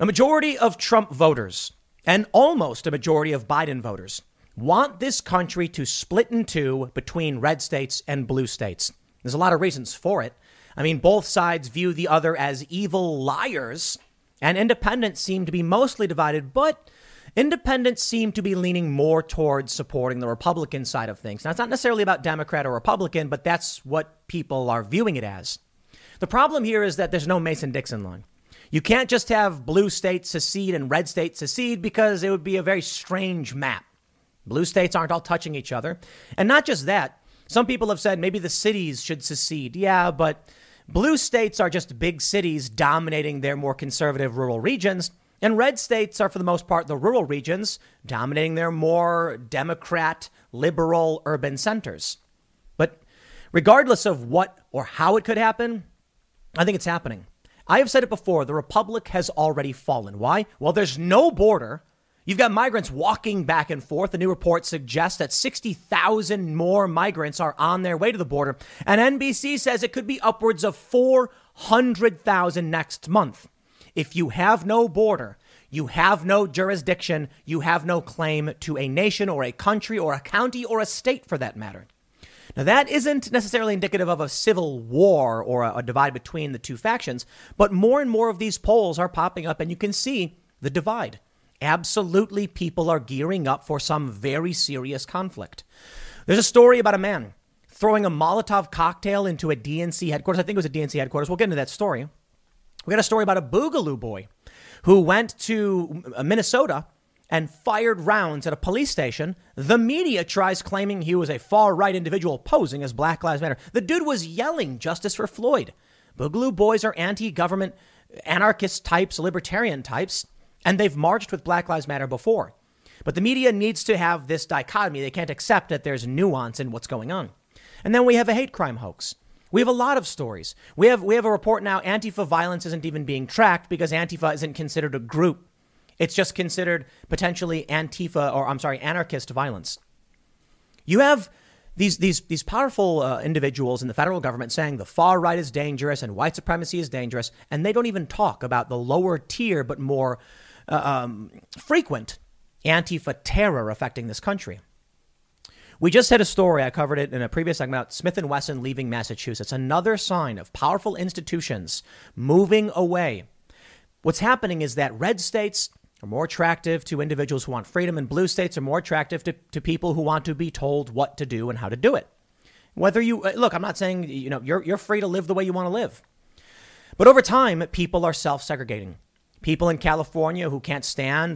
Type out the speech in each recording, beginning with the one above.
A majority of Trump voters and almost a majority of Biden voters want this country to split in two between red states and blue states. There's a lot of reasons for it. I mean, both sides view the other as evil liars, and independents seem to be mostly divided, but independents seem to be leaning more towards supporting the Republican side of things. Now, it's not necessarily about Democrat or Republican, but that's what people are viewing it as. The problem here is that there's no Mason-Dixon line. You can't just have blue states secede and red states secede because it would be a very strange map. Blue states aren't all touching each other. And not just that. Some people have said maybe the cities should secede. Yeah, but blue states are just big cities dominating their more conservative rural regions. And red states are, for the most part, the rural regions dominating their more Democrat, liberal urban centers. But regardless of what or how it could happen, I think it's happening. I have said it before. The republic has already fallen. Why? Well, there's no border. You've got migrants walking back and forth. A new report suggests that 60,000 more migrants are on their way to the border. And NBC says it could be upwards of 400,000 next month. If you have no border, you have no jurisdiction, you have no claim to a nation or a country or a county or a state for that matter. Now, that isn't necessarily indicative of a civil war or a divide between the two factions, but more and more of these polls are popping up and you can see the divide. Absolutely, people are gearing up for some very serious conflict. There's a story about a man throwing a Molotov cocktail into a DNC headquarters. I think it was a DNC headquarters. We'll get into that story. We got a story about a Boogaloo boy who went to Minnesota and fired rounds at a police station. The media tries claiming he was a far-right individual posing as Black Lives Matter. The dude was yelling justice for Floyd. Boogaloo boys are anti-government anarchist types, libertarian types, and they've marched with Black Lives Matter before. But the media needs to have this dichotomy. They can't accept that there's nuance in what's going on. And then we have a hate crime hoax. We have a lot of stories. We have a report now. Antifa violence isn't even being tracked because Antifa isn't considered a group. It's just considered potentially anarchist violence. You have these powerful individuals in the federal government saying the far right is dangerous and white supremacy is dangerous, and they don't even talk about the lower tier but more frequent Antifa terror affecting this country. We just had a story, I covered it in a previous segment, about Smith & Wesson leaving Massachusetts. Another sign of powerful institutions moving away. What's happening is that red states are more attractive to individuals who want freedom, and blue states are more attractive to people who want to be told what to do and how to do it. Whether you look, I'm not saying, you're free to live the way you want to live. But over time, people are self-segregating. People in California who can't stand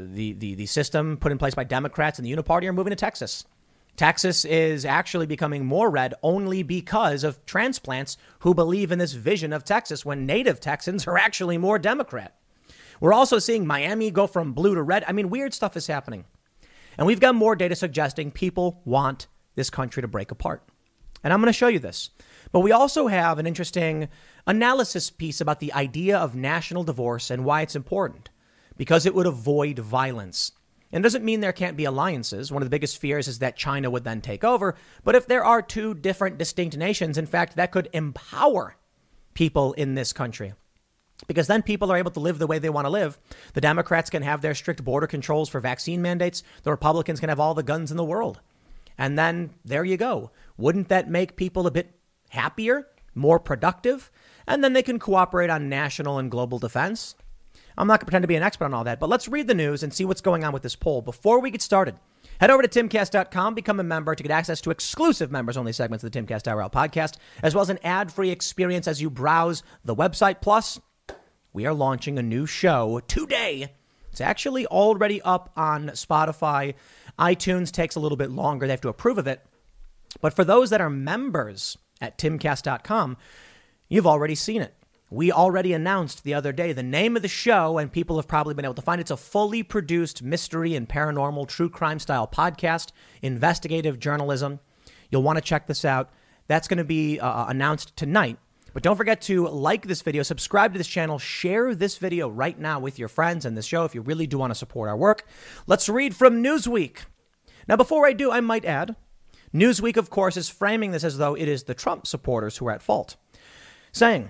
the system put in place by Democrats and the Uniparty are moving to Texas. Texas is actually becoming more red only because of transplants who believe in this vision of Texas when native Texans are actually more Democrat. We're also seeing Miami go from blue to red. I mean, weird stuff is happening. And we've got more data suggesting people want this country to break apart. And I'm going to show you this. But we also have an interesting analysis piece about the idea of national divorce and why it's important. Because it would avoid violence. And it doesn't mean there can't be alliances. One of the biggest fears is that China would then take over. But if there are two different distinct nations, in fact, that could empower people in this country. Because then people are able to live the way they want to live. The Democrats can have their strict border controls for vaccine mandates. The Republicans can have all the guns in the world. And then there you go. Wouldn't that make people a bit happier, more productive? And then they can cooperate on national and global defense. I'm not going to pretend to be an expert on all that, but let's read the news and see what's going on with this poll. Before we get started, head over to timcast.com, become a member to get access to exclusive members-only segments of the Timcast IRL podcast, as well as an ad-free experience as you browse the website. Plus, we are launching a new show today. It's actually already up on Spotify. iTunes takes a little bit longer. They have to approve of it. But for those that are members at timcast.com, you've already seen it. We already announced the other day the name of the show, and people have probably been able to find it. It's a fully produced mystery and paranormal true crime style podcast, investigative journalism. You'll want to check this out. That's going to be announced tonight. But don't forget to like this video, subscribe to this channel, share this video right now with your friends and this show if you really do want to support our work. Let's read from Newsweek. Now, before I do, I might add, Newsweek, of course, is framing this as though it is the Trump supporters who are at fault, saying,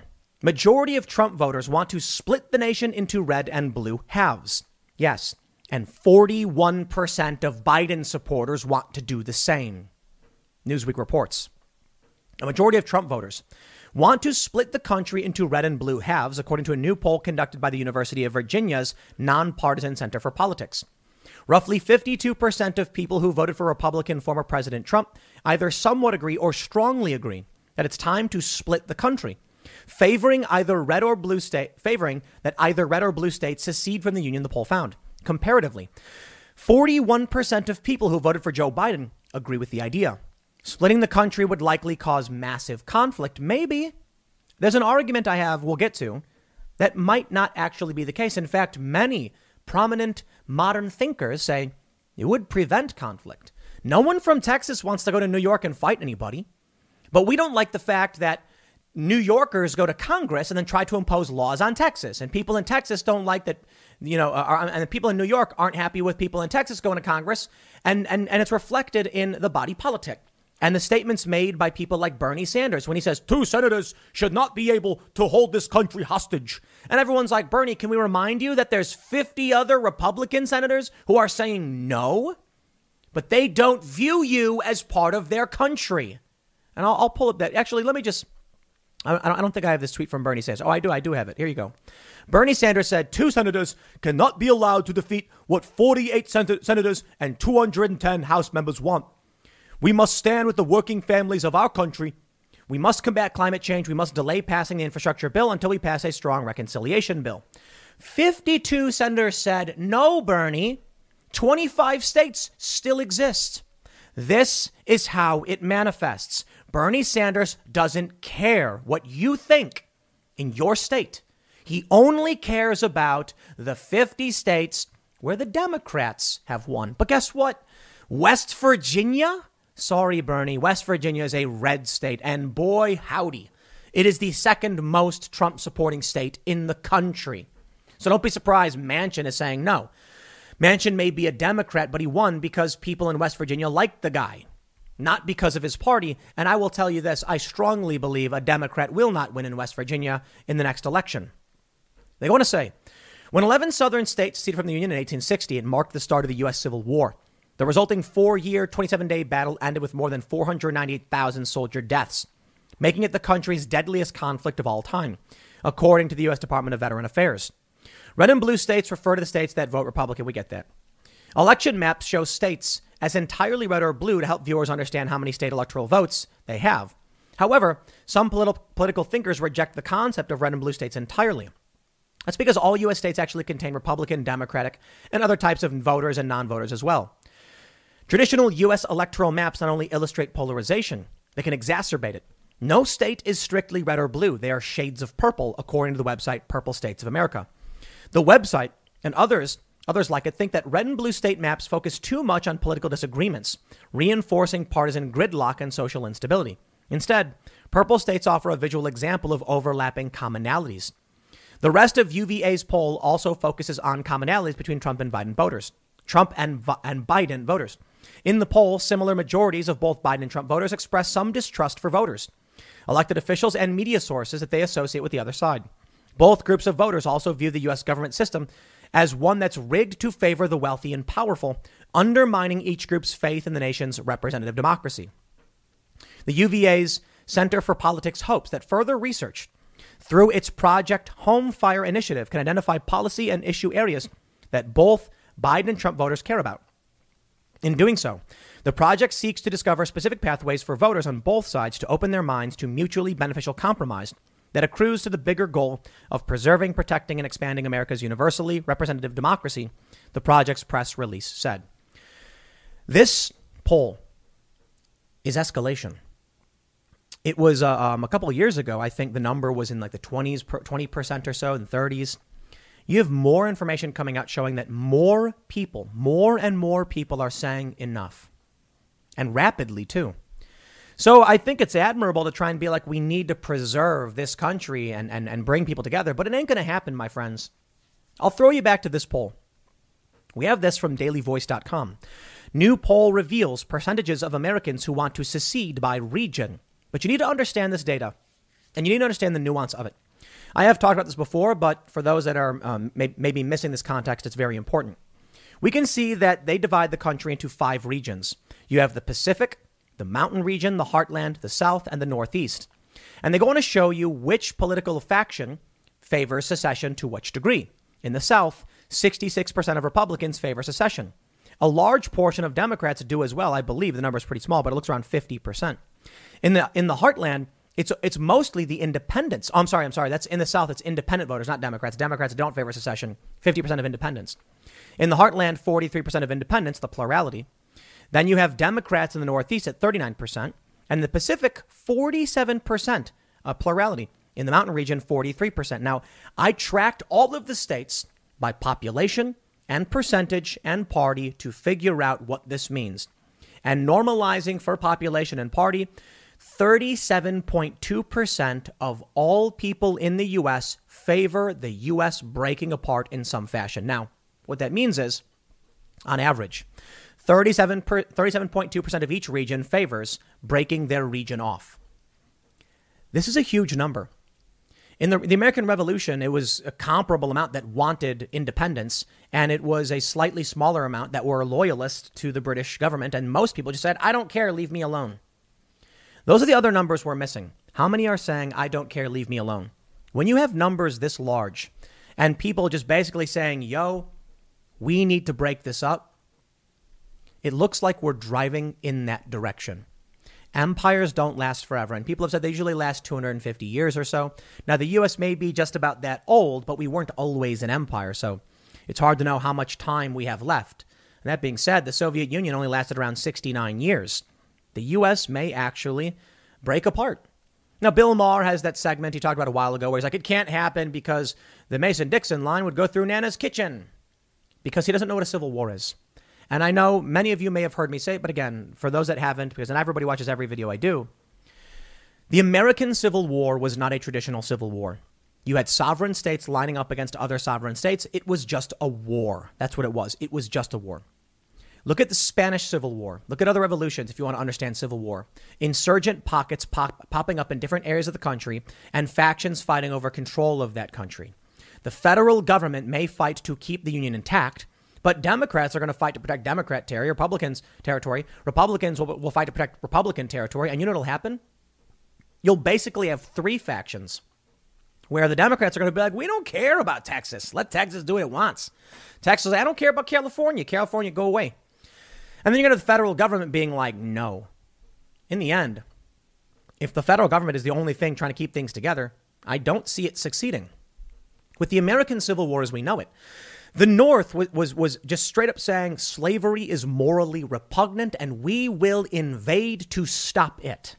Majority of Trump voters want to split the nation into red and blue halves. Yes. And 41% of Biden supporters want to do the same. Newsweek reports. A majority of Trump voters want to split the country into red and blue halves, according to a new poll conducted by the University of Virginia's Nonpartisan Center for Politics. Roughly 52% of people who voted for Republican former President Trump either somewhat agree or strongly agree that it's time to split the country, favoring that either red or blue states secede from the union, the poll found. Comparatively, 41% of people who voted for Joe Biden agree with the idea. Splitting the country would likely cause massive conflict. Maybe. There's an argument I have we'll get to that might not actually be the case. In fact, many prominent modern thinkers say it would prevent conflict. No one from Texas wants to go to New York and fight anybody. But we don't like the fact that New Yorkers go to Congress and then try to impose laws on Texas. And people in Texas don't like that, and the people in New York aren't happy with people in Texas going to Congress. And it's reflected in the body politic and the statements made by people like Bernie Sanders when he says 2 senators should not be able to hold this country hostage. And everyone's like, Bernie, can we remind you that there's 50 other Republican senators who are saying no, but they don't view you as part of their country. And I'll pull up that. Actually, let me just. I don't think I have this tweet from Bernie Sanders. Oh, I do. I do have it. Here you go. Bernie Sanders said 2 senators cannot be allowed to defeat what 48 senators and 210 House members want. We must stand with the working families of our country. We must combat climate change. We must delay passing the infrastructure bill until we pass a strong reconciliation bill. 52 senators said, no, Bernie. 25 states still exist. This is how it manifests. Bernie Sanders doesn't care what you think in your state. He only cares about the 50 states where the Democrats have won. But guess what? West Virginia? Sorry, Bernie. West Virginia is a red state. And boy, howdy. It is the second most Trump supporting state in the country. So don't be surprised Manchin is saying no. Manchin may be a Democrat, but he won because people in West Virginia liked the guy, not because of his party. And I will tell you this, I strongly believe a Democrat will not win in West Virginia in the next election. They go on to say, when 11 southern states seceded from the Union in 1860, it marked the start of the U.S. Civil War. The resulting 4-year, 27-day battle ended with more than 498,000 soldier deaths, making it the country's deadliest conflict of all time, according to the U.S. Department of Veteran Affairs. Red and blue states refer to the states that vote Republican. We get that. Election maps show states as entirely red or blue to help viewers understand how many state electoral votes they have. However, some political thinkers reject the concept of red and blue states entirely. That's because all U.S. states actually contain Republican, Democratic, and other types of voters and non-voters as well. Traditional U.S. electoral maps not only illustrate polarization, they can exacerbate it. No state is strictly red or blue. They are shades of purple, according to the website Purple States of America. The website and others like it think that red and blue state maps focus too much on political disagreements, reinforcing partisan gridlock and social instability. Instead, purple states offer a visual example of overlapping commonalities. The rest of UVA's poll also focuses on commonalities between Trump and Biden voters. In the poll, similar majorities of both Biden and Trump voters express some distrust for voters, elected officials, and media sources that they associate with the other side. Both groups of voters also view the U.S. government system as one that's rigged to favor the wealthy and powerful, undermining each group's faith in the nation's representative democracy. The UVA's Center for Politics hopes that further research through its Project Home Fire initiative can identify policy and issue areas that both Biden and Trump voters care about. In doing so, the project seeks to discover specific pathways for voters on both sides to open their minds to mutually beneficial compromise that accrues to the bigger goal of preserving, protecting, and expanding America's universally representative democracy, the project's press release said. This poll is escalation. It was a couple of years ago. I think the number was in like the 20% or so, in the 30s. You have more information coming out showing that more and more people are saying enough, and rapidly too. So I think it's admirable to try and be like, we need to preserve this country and bring people together, but it ain't going to happen, my friends. I'll throw you back to this poll. We have this from dailyvoice.com. New poll reveals percentages of Americans who want to secede by region. But you need to understand this data, and you need to understand the nuance of it. I have talked about this before, but for those that are maybe missing this context, it's very important. We can see that they divide the country into 5 regions. You have the Pacific, the Mountain region, the Heartland, the South, and the Northeast. And they go on to show you which political faction favors secession to which degree. In the South, 66% of Republicans favor secession. A large portion of Democrats do as well. I believe the number is pretty small, but it looks around 50%. In the Heartland, it's mostly the independents. I'm sorry. That's in the South. It's independent voters, not Democrats. Democrats don't favor secession. 50% of independents. In the Heartland, 43% of independents, the plurality. Then you have Democrats in the Northeast at 39%, and the Pacific, 47% plurality. In the Mountain region, 43%. Now, I tracked all of the states by population and percentage and party to figure out what this means. And normalizing for population and party, 37.2% of all people in the U.S. favor the U.S. breaking apart in some fashion. Now, what that means is, on average, 37.2% of each region favors breaking their region off. This is a huge number. In the American Revolution, it was a comparable amount that wanted independence, and it was a slightly smaller amount that were loyalists to the British government, and most people just said, I don't care, leave me alone. Those are the other numbers we're missing. How many are saying, I don't care, leave me alone? When you have numbers this large, and people just basically saying, yo, we need to break this up, it looks like we're driving in that direction. Empires don't last forever, and people have said they usually last 250 years or so. Now, the U.S. may be just about that old, but we weren't always an empire, so it's hard to know how much time we have left. And that being said, the Soviet Union only lasted around 69 years. The U.S. may actually break apart. Now, Bill Maher has that segment he talked about a while ago where he's like, it can't happen because the Mason-Dixon line would go through Nana's kitchen, because he doesn't know what a civil war is. And I know many of you may have heard me say it, but again, for those that haven't, because not everybody watches every video I do, the American Civil War was not a traditional civil war. You had sovereign states lining up against other sovereign states. It was just a war. That's what it was. It was just a war. Look at the Spanish Civil War. Look at other revolutions if you want to understand civil war. Insurgent pockets popping up in different areas of the country and factions fighting over control of that country. The federal government may fight to keep the union intact, but Democrats are going to fight to protect Democrat territory, Republicans will fight to protect Republican territory. And you know what will happen? You'll basically have 3 factions where the Democrats are going to be like, we don't care about Texas. Let Texas do what it wants. Texas, I don't care about California. California, go away. And then you're going to have the federal government being like, no. In the end, if the federal government is the only thing trying to keep things together, I don't see it succeeding. With the American Civil War as we know it, the North was just straight up saying slavery is morally repugnant and we will invade to stop it.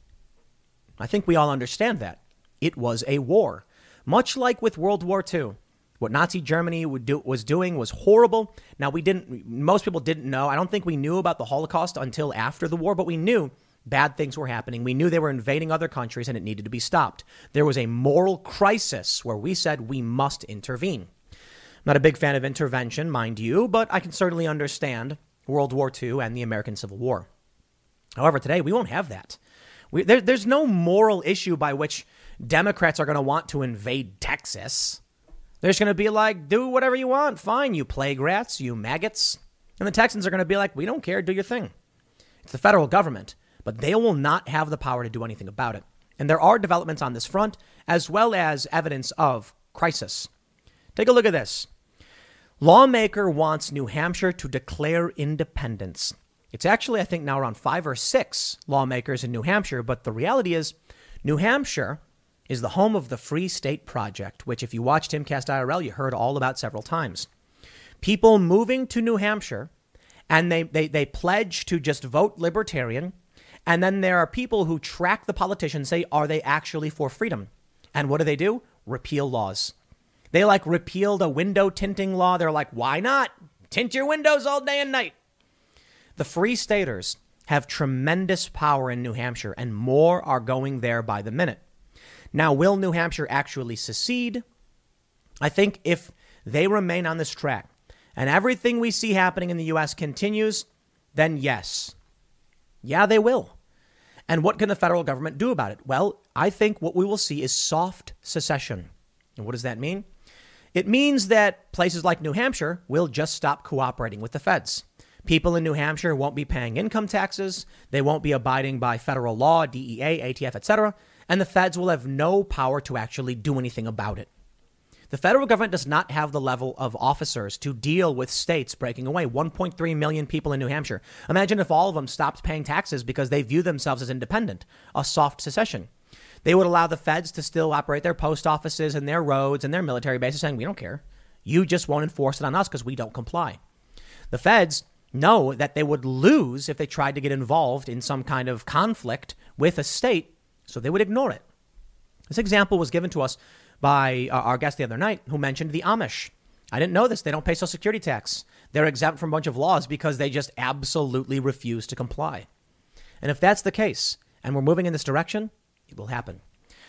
I think we all understand that. It was a war. Much like with World War II. What Nazi Germany was doing was horrible. Now, most people didn't know. I don't think we knew about the Holocaust until after the war, but we knew bad things were happening. We knew they were invading other countries and it needed to be stopped. There was a moral crisis where we said we must intervene. I'm not a big fan of intervention, mind you, but I can certainly understand World War II and the American Civil War. However, today we won't have that. There's no moral issue by which Democrats are going to want to invade Texas. They're just going to be like, do whatever you want. Fine, you plague rats, you maggots. And the Texans are going to be like, we don't care. Do your thing. It's the federal government, but they will not have the power to do anything about it. And there are developments on this front, as well as evidence of crisis. Take a look at this. Lawmaker wants New Hampshire to declare independence. It's actually, I think, now around 5 or 6 lawmakers in New Hampshire. But the reality is, New Hampshire is the home of the Free State Project, which if you watched Timcast IRL, you heard all about several times. People moving to New Hampshire, and they pledge to just vote libertarian. And then there are people who track the politicians, say, are they actually for freedom? And what do? Repeal laws. They repealed a window tinting law. They're like, why not? Tint your windows all day and night. The Free Staters have tremendous power in New Hampshire, and more are going there by the minute. Now, will New Hampshire actually secede? I think if they remain on this track and everything we see happening in the U.S. continues, then yes. Yeah, they will. And what can the federal government do about it? Well, I think what we will see is soft secession. And what does that mean? It means that places like New Hampshire will just stop cooperating with the feds. People in New Hampshire won't be paying income taxes. They won't be abiding by federal law, DEA, ATF, etc. And the feds will have no power to actually do anything about it. The federal government does not have the level of officers to deal with states breaking away. 1.3 million people in New Hampshire. Imagine if all of them stopped paying taxes because they view themselves as independent, a soft secession. They would allow the feds to still operate their post offices and their roads and their military bases, saying, we don't care. You just won't enforce it on us because we don't comply. The feds know that they would lose if they tried to get involved in some kind of conflict with a state, so they would ignore it. This example was given to us by our guest the other night who mentioned the Amish. I didn't know this. They don't pay Social Security tax. They're exempt from a bunch of laws because they just absolutely refuse to comply. And if that's the case, and we're moving in this direction, it will happen.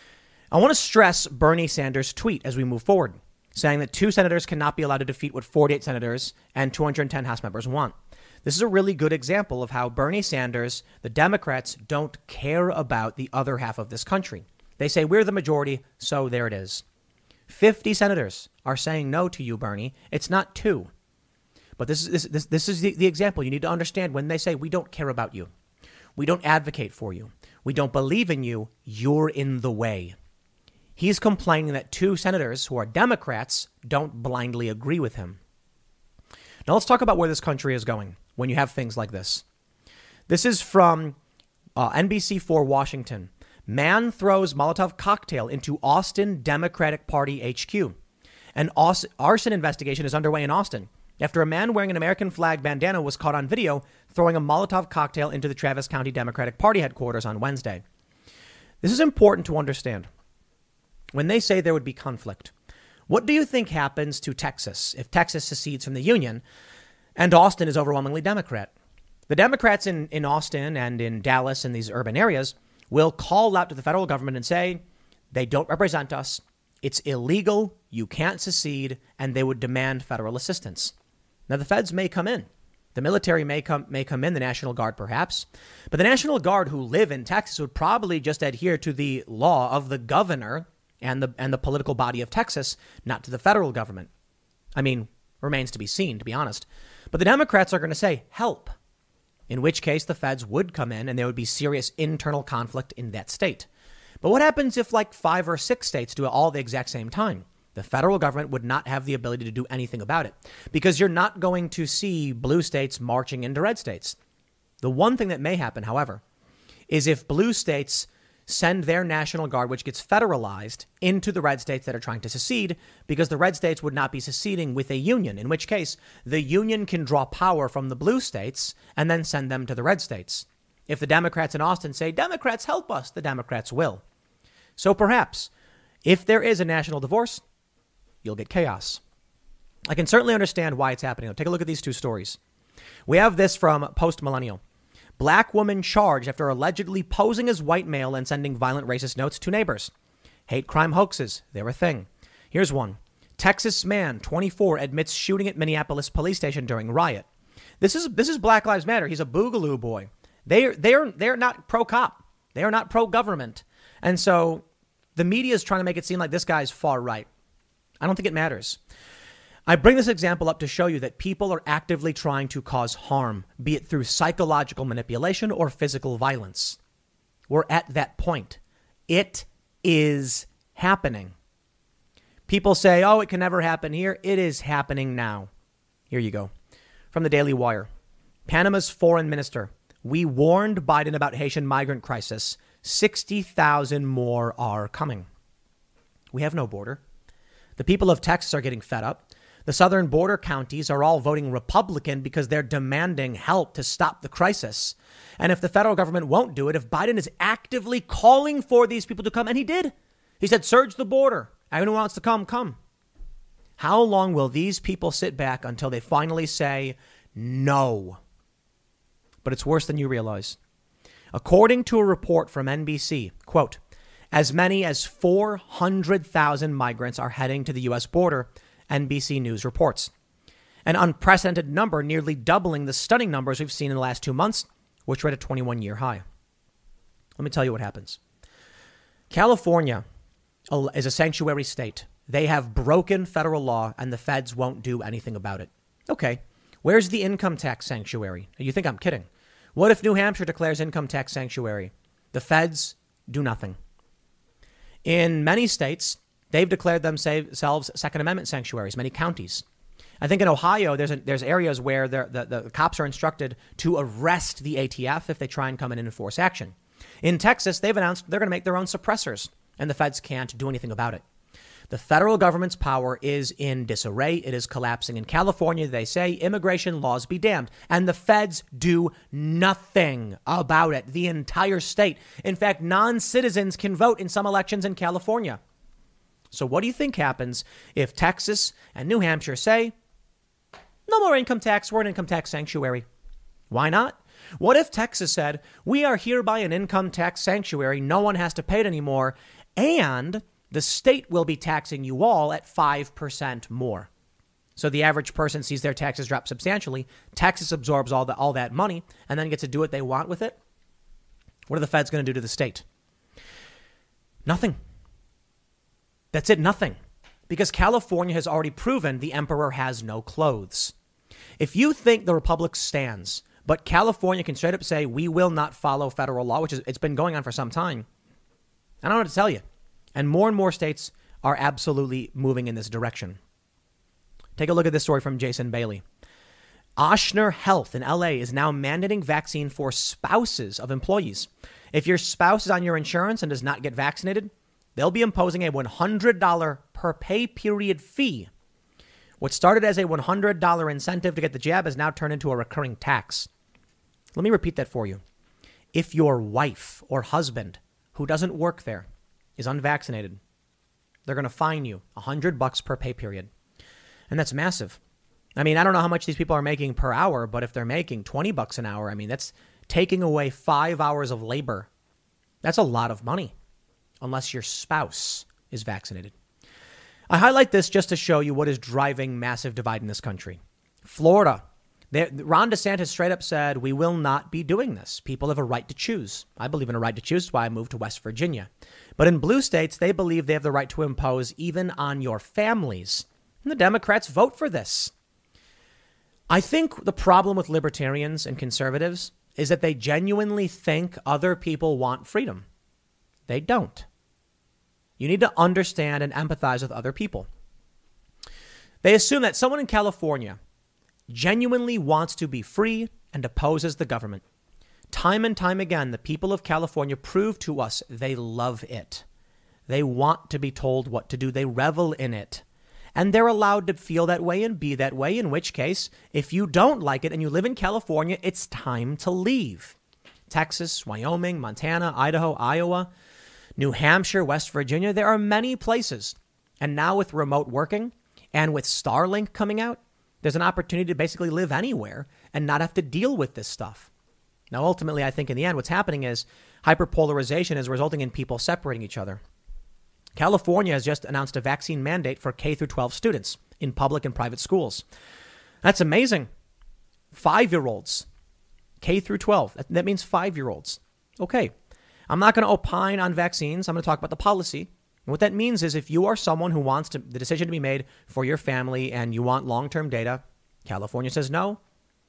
I want to stress Bernie Sanders' tweet as we move forward, saying that 2 senators cannot be allowed to defeat what 48 senators and 210 House members want. This is a really good example of how Bernie Sanders, the Democrats, don't care about the other half of this country. They say we're the majority, so there it is. 50 senators are saying no to you, Bernie. It's not 2. But this is the example. You need to understand when they say we don't care about you. We don't advocate for you. We don't believe in you. You're in the way. He's complaining that 2 senators who are Democrats don't blindly agree with him. Now let's talk about where this country is going when you have things like this. This is from NBC4 Washington. Man throws Molotov cocktail into Austin Democratic Party HQ. An arson investigation is underway in Austin after a man wearing an American flag bandana was caught on video throwing a Molotov cocktail into the Travis County Democratic Party headquarters on Wednesday. This is important to understand. When they say there would be conflict, what do you think happens to Texas if Texas secedes from the Union and Austin is overwhelmingly Democrat? The Democrats in Austin and in Dallas and these urban areas will call out to the federal government and say, they don't represent us. It's illegal. You can't secede. And they would demand federal assistance. Now, the feds may come in. The military may come in, the National Guard perhaps. But the National Guard who live in Texas would probably just adhere to the law of the governor and the political body of Texas, not to the federal government. I mean, remains to be seen, to be honest. But the Democrats are going to say, help. In which case the feds would come in and there would be serious internal conflict in that state. But what happens if like 5 or 6 states do it all at the exact same time? The federal government would not have the ability to do anything about it because you're not going to see blue states marching into red states. The one thing that may happen, however, is if blue states send their National Guard, which gets federalized, into the red states that are trying to secede, because the red states would not be seceding with a union, in which case the union can draw power from the blue states and then send them to the red states. If the Democrats in Austin say, Democrats, help us, the Democrats will. So perhaps if there is a national divorce, you'll get chaos. I can certainly understand why it's happening. Take a look at these 2 stories. We have this from Post Millennial. Black woman charged after allegedly posing as white male and sending violent racist notes to neighbors. Hate crime hoaxes, they're a thing. Here's one. Texas man, 24, admits shooting at Minneapolis police station during riot. This is Black Lives Matter. He's a boogaloo boy. They're not pro-cop. They are not pro-government. And so the media is trying to make it seem like this guy's far right. I don't think it matters. I bring this example up to show you that people are actively trying to cause harm, be it through psychological manipulation or physical violence. We're at that point. It is happening. People say, oh, it can never happen here. It is happening now. Here you go. From the Daily Wire. Panama's foreign minister. We warned Biden about Haitian migrant crisis. 60,000 more are coming. We have no border. The people of Texas are getting fed up. The southern border counties are all voting Republican because they're demanding help to stop the crisis. And if the federal government won't do it, if Biden is actively calling for these people to come, and he did, he said, surge the border. Anyone who wants to come, come. How long will these people sit back until they finally say no? But it's worse than you realize. According to a report from NBC, quote, as many as 400,000 migrants are heading to the U.S. border, NBC News reports. An unprecedented number, nearly doubling the stunning numbers we've seen in the last 2 months, which were at a 21-year high. Let me tell you what happens. California is a sanctuary state. They have broken federal law and the feds won't do anything about it. Okay, where's the income tax sanctuary? You think I'm kidding? What if New Hampshire declares income tax sanctuary? The feds do nothing. In many states, they've declared themselves Second Amendment sanctuaries, many counties. I think in Ohio, there's areas where the cops are instructed to arrest the ATF if they try and come in and enforce action. In Texas, they've announced they're going to make their own suppressors, and the feds can't do anything about it. The federal government's power is in disarray. It is collapsing. In California, they say immigration laws be damned, and the feds do nothing about it. The entire state. In fact, non-citizens can vote in some elections in California. So what do you think happens if Texas and New Hampshire say, no more income tax, we're an income tax sanctuary? Why not? What if Texas said, we are hereby an income tax sanctuary, no one has to pay it anymore, and the state will be taxing you all at 5% more. So the average person sees their taxes drop substantially. Texas absorbs all that money and then gets to do what they want with it. What are the feds going to do to the state? Nothing. That's it, nothing. Because California has already proven the emperor has no clothes. If you think the republic stands, but California can straight up say we will not follow federal law, which it's been going on for some time, I don't know what to tell you. And more states are absolutely moving in this direction. Take a look at this story from Jason Bailey. Ochsner Health in LA is now mandating vaccine for spouses of employees. If your spouse is on your insurance and does not get vaccinated, they'll be imposing a $100 per pay period fee. What started as a $100 incentive to get the jab has now turned into a recurring tax. Let me repeat that for you. If your wife or husband who doesn't work there is unvaccinated, they're going to fine you $100 per pay period. And that's massive. I mean, I don't know how much these people are making per hour, but if they're making $20 an hour, I mean, that's taking away 5 hours of labor. That's a lot of money, unless your spouse is vaccinated. I highlight this just to show you what is driving massive divide in this country. Florida. Ron DeSantis straight up said, we will not be doing this. People have a right to choose. I believe in a right to choose. That's why I moved to West Virginia. But in blue states, they believe they have the right to impose even on your families. And the Democrats vote for this. I think the problem with libertarians and conservatives is that they genuinely think other people want freedom. They don't. You need to understand and empathize with other people. They assume that someone in California genuinely wants to be free and opposes the government. Time and time again, the people of California prove to us they love it. They want to be told what to do. They revel in it. And they're allowed to feel that way and be that way, in which case, if you don't like it and you live in California, it's time to leave. Texas, Wyoming, Montana, Idaho, Iowa, New Hampshire, West Virginia, there are many places. And now with remote working and with Starlink coming out, there's an opportunity to basically live anywhere and not have to deal with this stuff. Now, ultimately, I think in the end, what's happening is hyperpolarization is resulting in people separating each other. California has just announced a vaccine mandate for K through 12 students in public and private schools. That's amazing. 5-year-olds, K through 12. That means 5-year-olds. Okay. I'm not going to opine on vaccines. I'm going to talk about the policy. And what that means is if you are someone who wants the decision to be made for your family and you want long-term data, California says no.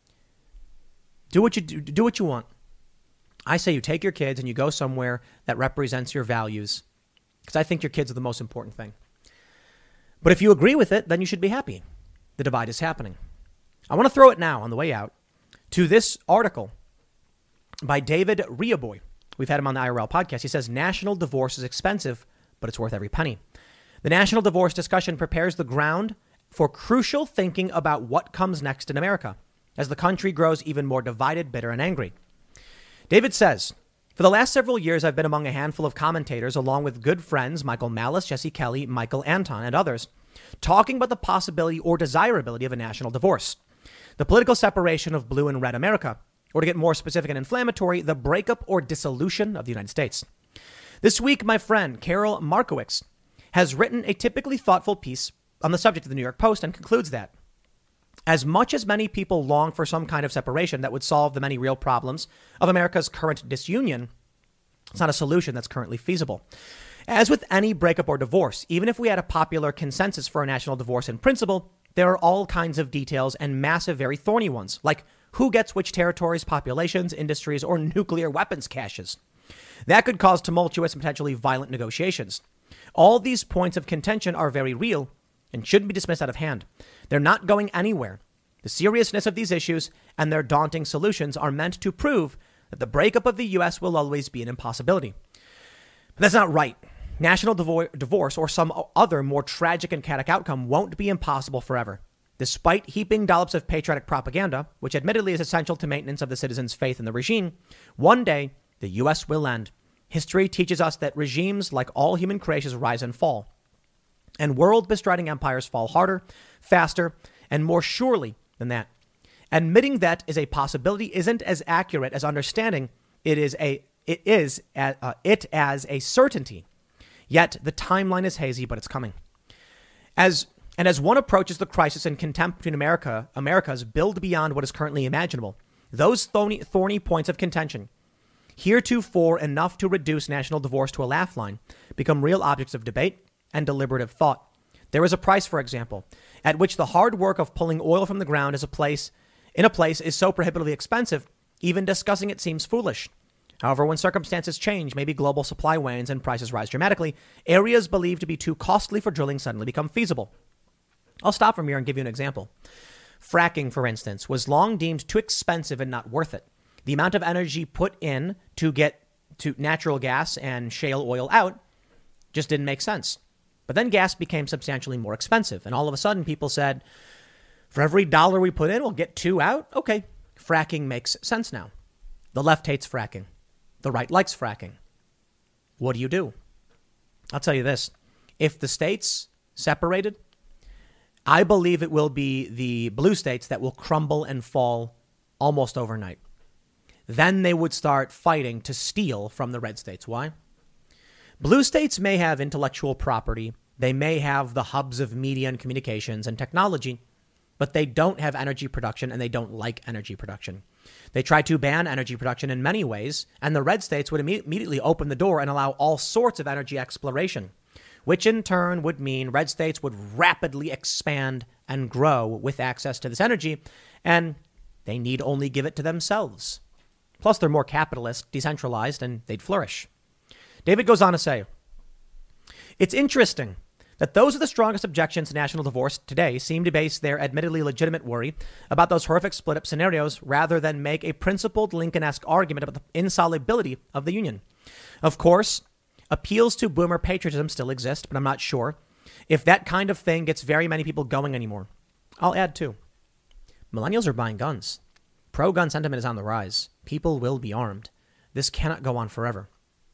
Do what you want. I say you take your kids and you go somewhere that represents your values, because I think your kids are the most important thing. But if you agree with it, then you should be happy. The divide is happening. I want to throw it now on the way out to this article by David Riaboy. We've had him on the IRL podcast. He says, national divorce is expensive, but it's worth every penny. The national divorce discussion prepares the ground for crucial thinking about what comes next in America as the country grows even more divided, bitter, and angry. David says, for the last several years, I've been among a handful of commentators, along with good friends Michael Malice, Jesse Kelly, Michael Anton, and others, talking about the possibility or desirability of a national divorce, the political separation of blue and red America, or to get more specific and inflammatory, the breakup or dissolution of the United States. This week, my friend Carol Markowitz has written a typically thoughtful piece on the subject of the New York Post and concludes that as much as many people long for some kind of separation that would solve the many real problems of America's current disunion, it's not a solution that's currently feasible. As with any breakup or divorce, even if we had a popular consensus for a national divorce in principle, there are all kinds of details and massive, very thorny ones, like who gets which territories, populations, industries, or nuclear weapons caches. That could cause tumultuous and potentially violent negotiations. All these points of contention are very real and shouldn't be dismissed out of hand. They're not going anywhere. The seriousness of these issues and their daunting solutions are meant to prove that the breakup of the U.S. will always be an impossibility. But that's not right. National divorce or some other more tragic and chaotic outcome won't be impossible forever. Despite heaping dollops of patriotic propaganda, which admittedly is essential to maintenance of the citizens' faith in the regime, one day the U.S. will end. History teaches us that regimes, like all human creations, rise and fall. And world-bestriding empires fall harder, faster, and more surely than that. Admitting that is a possibility isn't as accurate as understanding it as a certainty. Yet the timeline is hazy, but it's coming. As one approaches the crisis and contempt between America's build beyond what is currently imaginable, those thorny points of contention, heretofore enough to reduce national divorce to a laugh line, become real objects of debate and deliberative thought. There is a price, for example, at which the hard work of pulling oil from the ground in a place is so prohibitively expensive, even discussing it seems foolish. However, when circumstances change, maybe global supply wanes and prices rise dramatically, areas believed to be too costly for drilling suddenly become feasible. I'll stop from here and give you an example. Fracking, for instance, was long deemed too expensive and not worth it. The amount of energy put in to get to natural gas and shale oil out just didn't make sense. But then gas became substantially more expensive. And all of a sudden people said, for every dollar we put in, we'll get two out. Okay, fracking makes sense now. The left hates fracking. The right likes fracking. What do? I'll tell you this. If the states separated, I believe it will be the blue states that will crumble and fall almost overnight. Then they would start fighting to steal from the red states. Why? Blue states may have intellectual property. They may have the hubs of media and communications and technology, but they don't have energy production and they don't like energy production. They try to ban energy production in many ways, and the red states would immediately open the door and allow all sorts of energy exploration, which in turn would mean red states would rapidly expand and grow with access to this energy, and they need only give it to themselves. Plus, they're more capitalist, decentralized, and they'd flourish. David goes on to say, it's interesting that those are the strongest objections to national divorce today seem to base their admittedly legitimate worry about those horrific split-up scenarios rather than make a principled Lincoln-esque argument about the insolubility of the union. Of course, appeals to boomer patriotism still exist, but I'm not sure if that kind of thing gets very many people going anymore. I'll add too. Millennials are buying guns. Pro-gun sentiment is on the rise. People will be armed. This cannot go on forever.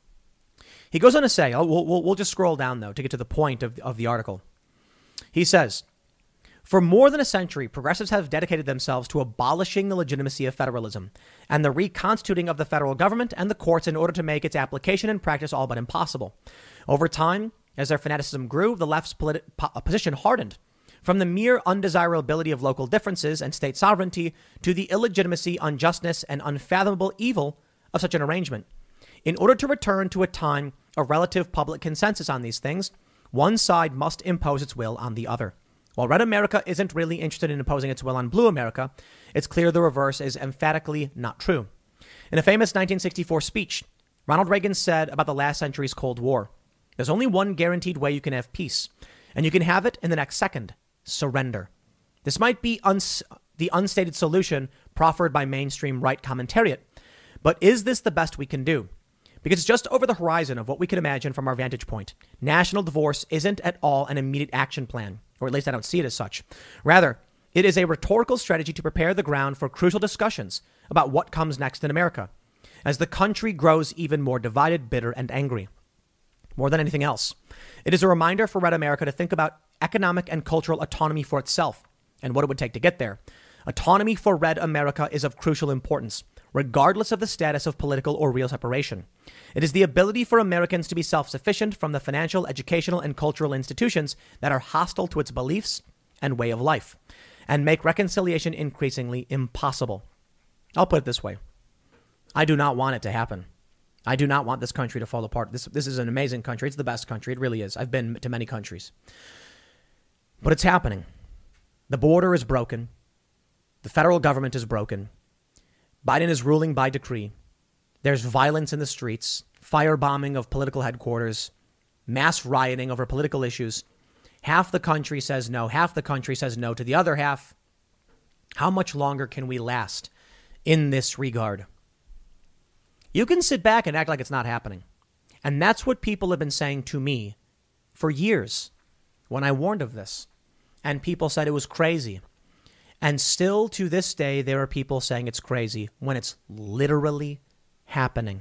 He goes on to say, we'll just scroll down, though, to get to the point of the article. He says, for more than a century, progressives have dedicated themselves to abolishing the legitimacy of federalism and the reconstituting of the federal government and the courts in order to make its application and practice all but impossible. Over time, as their fanaticism grew, the left's position hardened from the mere undesirability of local differences and state sovereignty to the illegitimacy, unjustness, and unfathomable evil of such an arrangement. In order to return to a time of relative public consensus on these things, one side must impose its will on the other. While Red America isn't really interested in imposing its will on Blue America, it's clear the reverse is emphatically not true. In a famous 1964 speech, Ronald Reagan said about the last century's Cold War, there's only one guaranteed way you can have peace, and you can have it in the next second: surrender. This might be the unstated solution proffered by mainstream right commentariat, but is this the best we can do? Because it's just over the horizon of what we can imagine from our vantage point. National divorce isn't at all an immediate action plan, or at least I don't see it as such. Rather, it is a rhetorical strategy to prepare the ground for crucial discussions about what comes next in America, as the country grows even more divided, bitter, and angry. More than anything else, it is a reminder for Red America to think about economic and cultural autonomy for itself and what it would take to get there. Autonomy for Red America is of crucial importance, regardless of the status of political or real separation. It is the ability for Americans to be self-sufficient from the financial, educational, and cultural institutions that are hostile to its beliefs and way of life, and make reconciliation increasingly impossible. I'll put it this way. I do not want it to happen. I do not want this country to fall apart. This is an amazing country. It's the best country. It really is. I've been to many countries. But it's happening. The border is broken. The federal government is broken. Biden is ruling by decree. There's violence in the streets, firebombing of political headquarters, mass rioting over political issues. Half the country says no. Half the country says no to the other half. How much longer can we last in this regard? You can sit back and act like it's not happening. And that's what people have been saying to me for years when I warned of this. And people said it was crazy. And still to this day, there are people saying it's crazy when it's literally happening.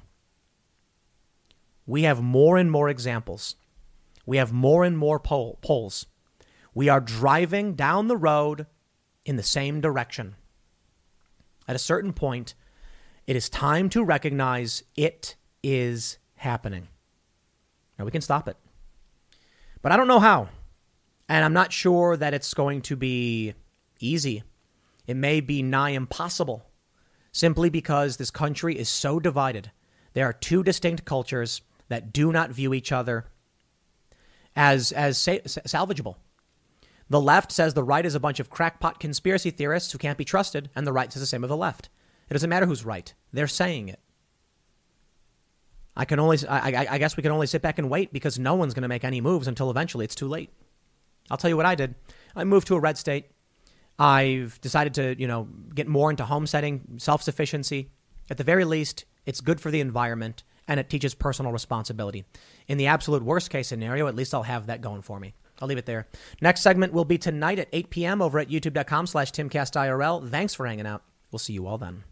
We have more and more examples. We have more and more polls. We are driving down the road in the same direction. At a certain point, it is time to recognize it is happening. Now we can stop it. But I don't know how. And I'm not sure that it's going to be easy. It may be nigh impossible, simply because this country is so divided. There are two distinct cultures that do not view each other as salvageable. The left says the right is a bunch of crackpot conspiracy theorists who can't be trusted, and the right says the same of the left. It doesn't matter who's right. They're saying it. I guess we can only sit back and wait because no one's going to make any moves until eventually it's too late. I'll tell you what I did. I moved to a red state. I've decided to, get more into homesteading, self-sufficiency. At the very least, it's good for the environment and it teaches personal responsibility. In the absolute worst case scenario, at least I'll have that going for me. I'll leave it there. Next segment will be tonight at 8 p.m. over at youtube.com/TimCastIRL. Thanks for hanging out. We'll see you all then.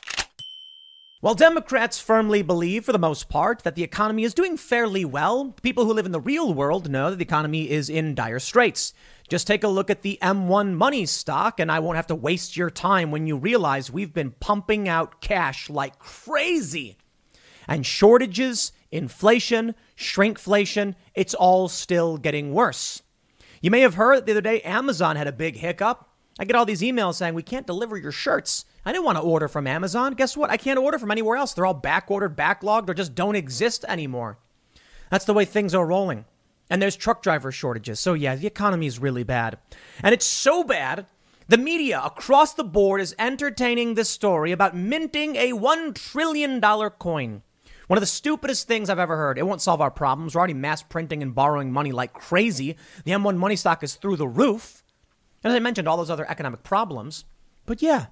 While Democrats firmly believe, for the most part, that the economy is doing fairly well, people who live in the real world know that the economy is in dire straits. Just take a look at the M1 Money stock, and I won't have to waste your time when you realize we've been pumping out cash like crazy. And shortages, inflation, shrinkflation, it's all still getting worse. You may have heard the other day Amazon had a big hiccup. I get all these emails saying, we can't deliver your shirts. I didn't want to order from Amazon. Guess what? I can't order from anywhere else. They're all back-ordered, backlogged, or just don't exist anymore. That's the way things are rolling. And there's truck driver shortages. So yeah, the economy is really bad. And it's so bad, the media across the board is entertaining this story about minting a $1 trillion coin. One of the stupidest things I've ever heard. It won't solve our problems. We're already mass printing and borrowing money like crazy. The M1 Money stock is through the roof. And as I mentioned, all those other economic problems. But yeah,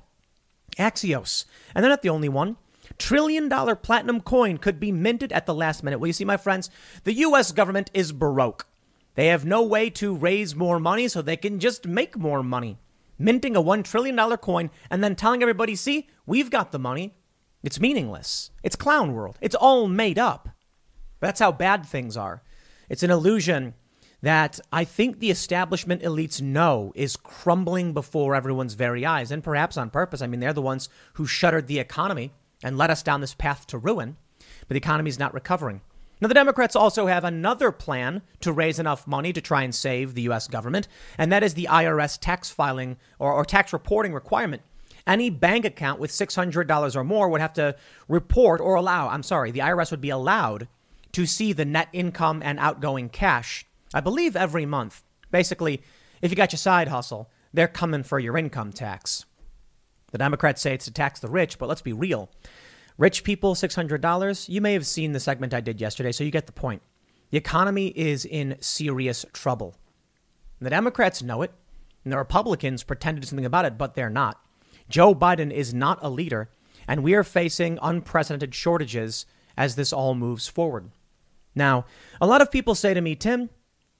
Axios. And they're not the only one. $1 trillion platinum coin could be minted at the last minute. Well, you see, my friends, the U.S. government is broke. They have no way to raise more money, so they can just make more money. Minting a $1 trillion coin and then telling everybody, see, we've got the money. It's meaningless. It's clown world. It's all made up. That's how bad things are. It's an illusion that I think the establishment elites know is crumbling before everyone's very eyes, and perhaps on purpose. I mean, they're the ones who shuttered the economy and led us down this path to ruin, but the economy's not recovering. Now, the Democrats also have another plan to raise enough money to try and save the U.S. government, and that is the IRS tax filing or tax reporting requirement. Any bank account with $600 or more would have to report or the IRS would be allowed to see the net income and outgoing cash, I believe, every month. Basically, if you got your side hustle, they're coming for your income tax. The Democrats say it's to tax the rich, but let's be real. Rich people, $600. You may have seen the segment I did yesterday, so you get the point. The economy is in serious trouble. And the Democrats know it, and the Republicans pretend to do something about it, but they're not. Joe Biden is not a leader, and we are facing unprecedented shortages as this all moves forward. Now, a lot of people say to me, Tim,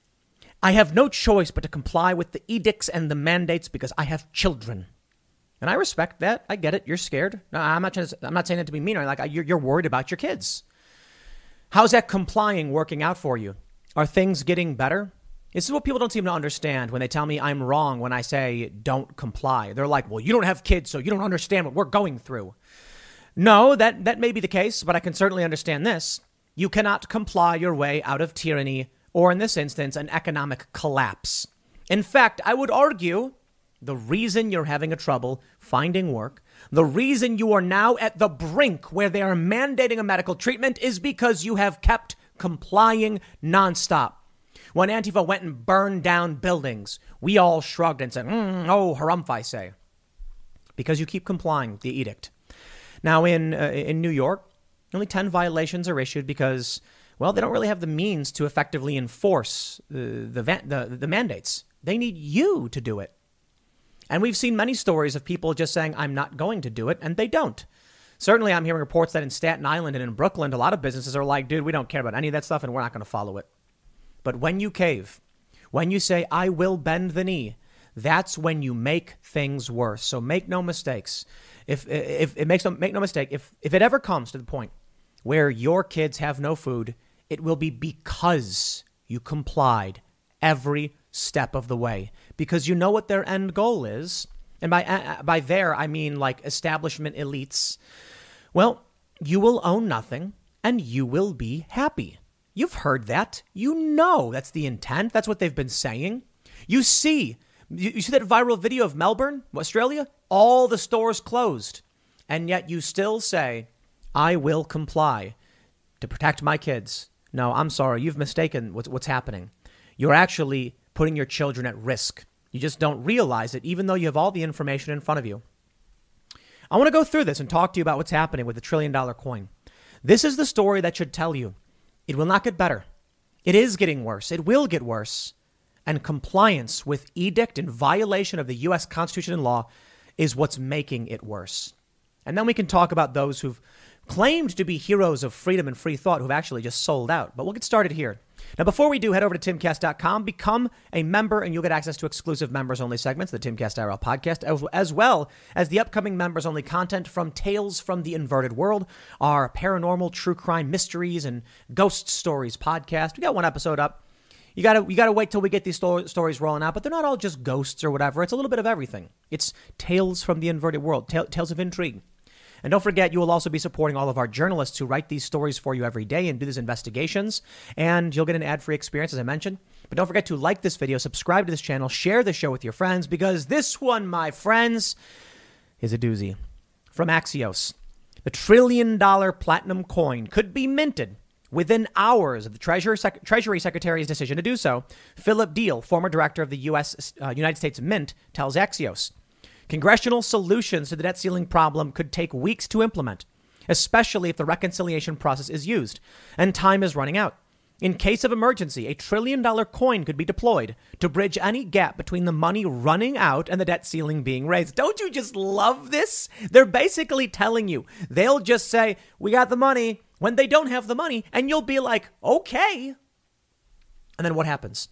I have no choice but to comply with the edicts and the mandates because I have children. And I respect that. I get it. You're scared. No, I'm not saying that to be mean. You're worried about your kids. How's that complying working out for you? Are things getting better? This is what people don't seem to understand when they tell me I'm wrong when I say don't comply. They're like, well, you don't have kids, so you don't understand what we're going through. No, that may be the case, but I can certainly understand this. You cannot comply your way out of tyranny or, in this instance, an economic collapse. In fact, I would argue the reason you're having a trouble finding work, the reason you are now at the brink where they are mandating a medical treatment is because you have kept complying nonstop. When Antifa went and burned down buildings, we all shrugged and said, oh, harumph, I say. Because you keep complying with the edict. Now, in New York, only 10 violations are issued because, well, they don't really have the means to effectively enforce the mandates. They need you to do it. And we've seen many stories of people just saying, I'm not going to do it, and they don't. Certainly, I'm hearing reports that in Staten Island and in Brooklyn, a lot of businesses are like, dude, we don't care about any of that stuff, and we're not going to follow it. But when you cave, when you say, I will bend the knee, that's when you make things worse. So make no mistakes. Make no mistake, if it ever comes to the point where your kids have no food, it will be because you complied every step of the way, because you know what their end goal is. And by there, I mean like establishment elites. Well, you will own nothing and you will be happy. You've heard that. You know that's the intent. That's what they've been saying. You see that viral video of Melbourne, Australia? All the stores closed. And yet you still say, I will comply to protect my kids. No, I'm sorry. You've mistaken what's happening. You're actually putting your children at risk. You just don't realize it, even though you have all the information in front of you. I want to go through this and talk to you about what's happening with the $1 trillion coin. This is the story that should tell you it will not get better. It is getting worse. It will get worse. And compliance with edict in violation of the U.S. Constitution and law is what's making it worse. And then we can talk about those who've claimed to be heroes of freedom and free thought who've actually just sold out. But we'll get started here. Now, before we do, head over to timcast.com, become a member, and you'll get access to exclusive members-only segments, the Timcast IRL podcast, as well as the upcoming members-only content from Tales from the Inverted World, our paranormal, true crime mysteries, and ghost stories podcast. We got one episode up. You gotta wait till we get these stories rolling out, but they're not all just ghosts or whatever. It's a little bit of everything. It's Tales from the Inverted World, tales of intrigue. And don't forget, you will also be supporting all of our journalists who write these stories for you every day and do these investigations. And you'll get an ad-free experience, as I mentioned. But don't forget to like this video, subscribe to this channel, share the show with your friends, because this one, my friends, is a doozy. From Axios, the $1 trillion platinum coin could be minted within hours of the Treasury Secretary's decision to do so. Philip Deal, former director of the United States Mint, tells Axios. Congressional solutions to the debt ceiling problem could take weeks to implement, especially if the reconciliation process is used and time is running out. In case of emergency, a $1 trillion coin could be deployed to bridge any gap between the money running out and the debt ceiling being raised. Don't you just love this? They're basically telling you, they'll just say, we got the money when they don't have the money, and you'll be like, okay. And then what happens?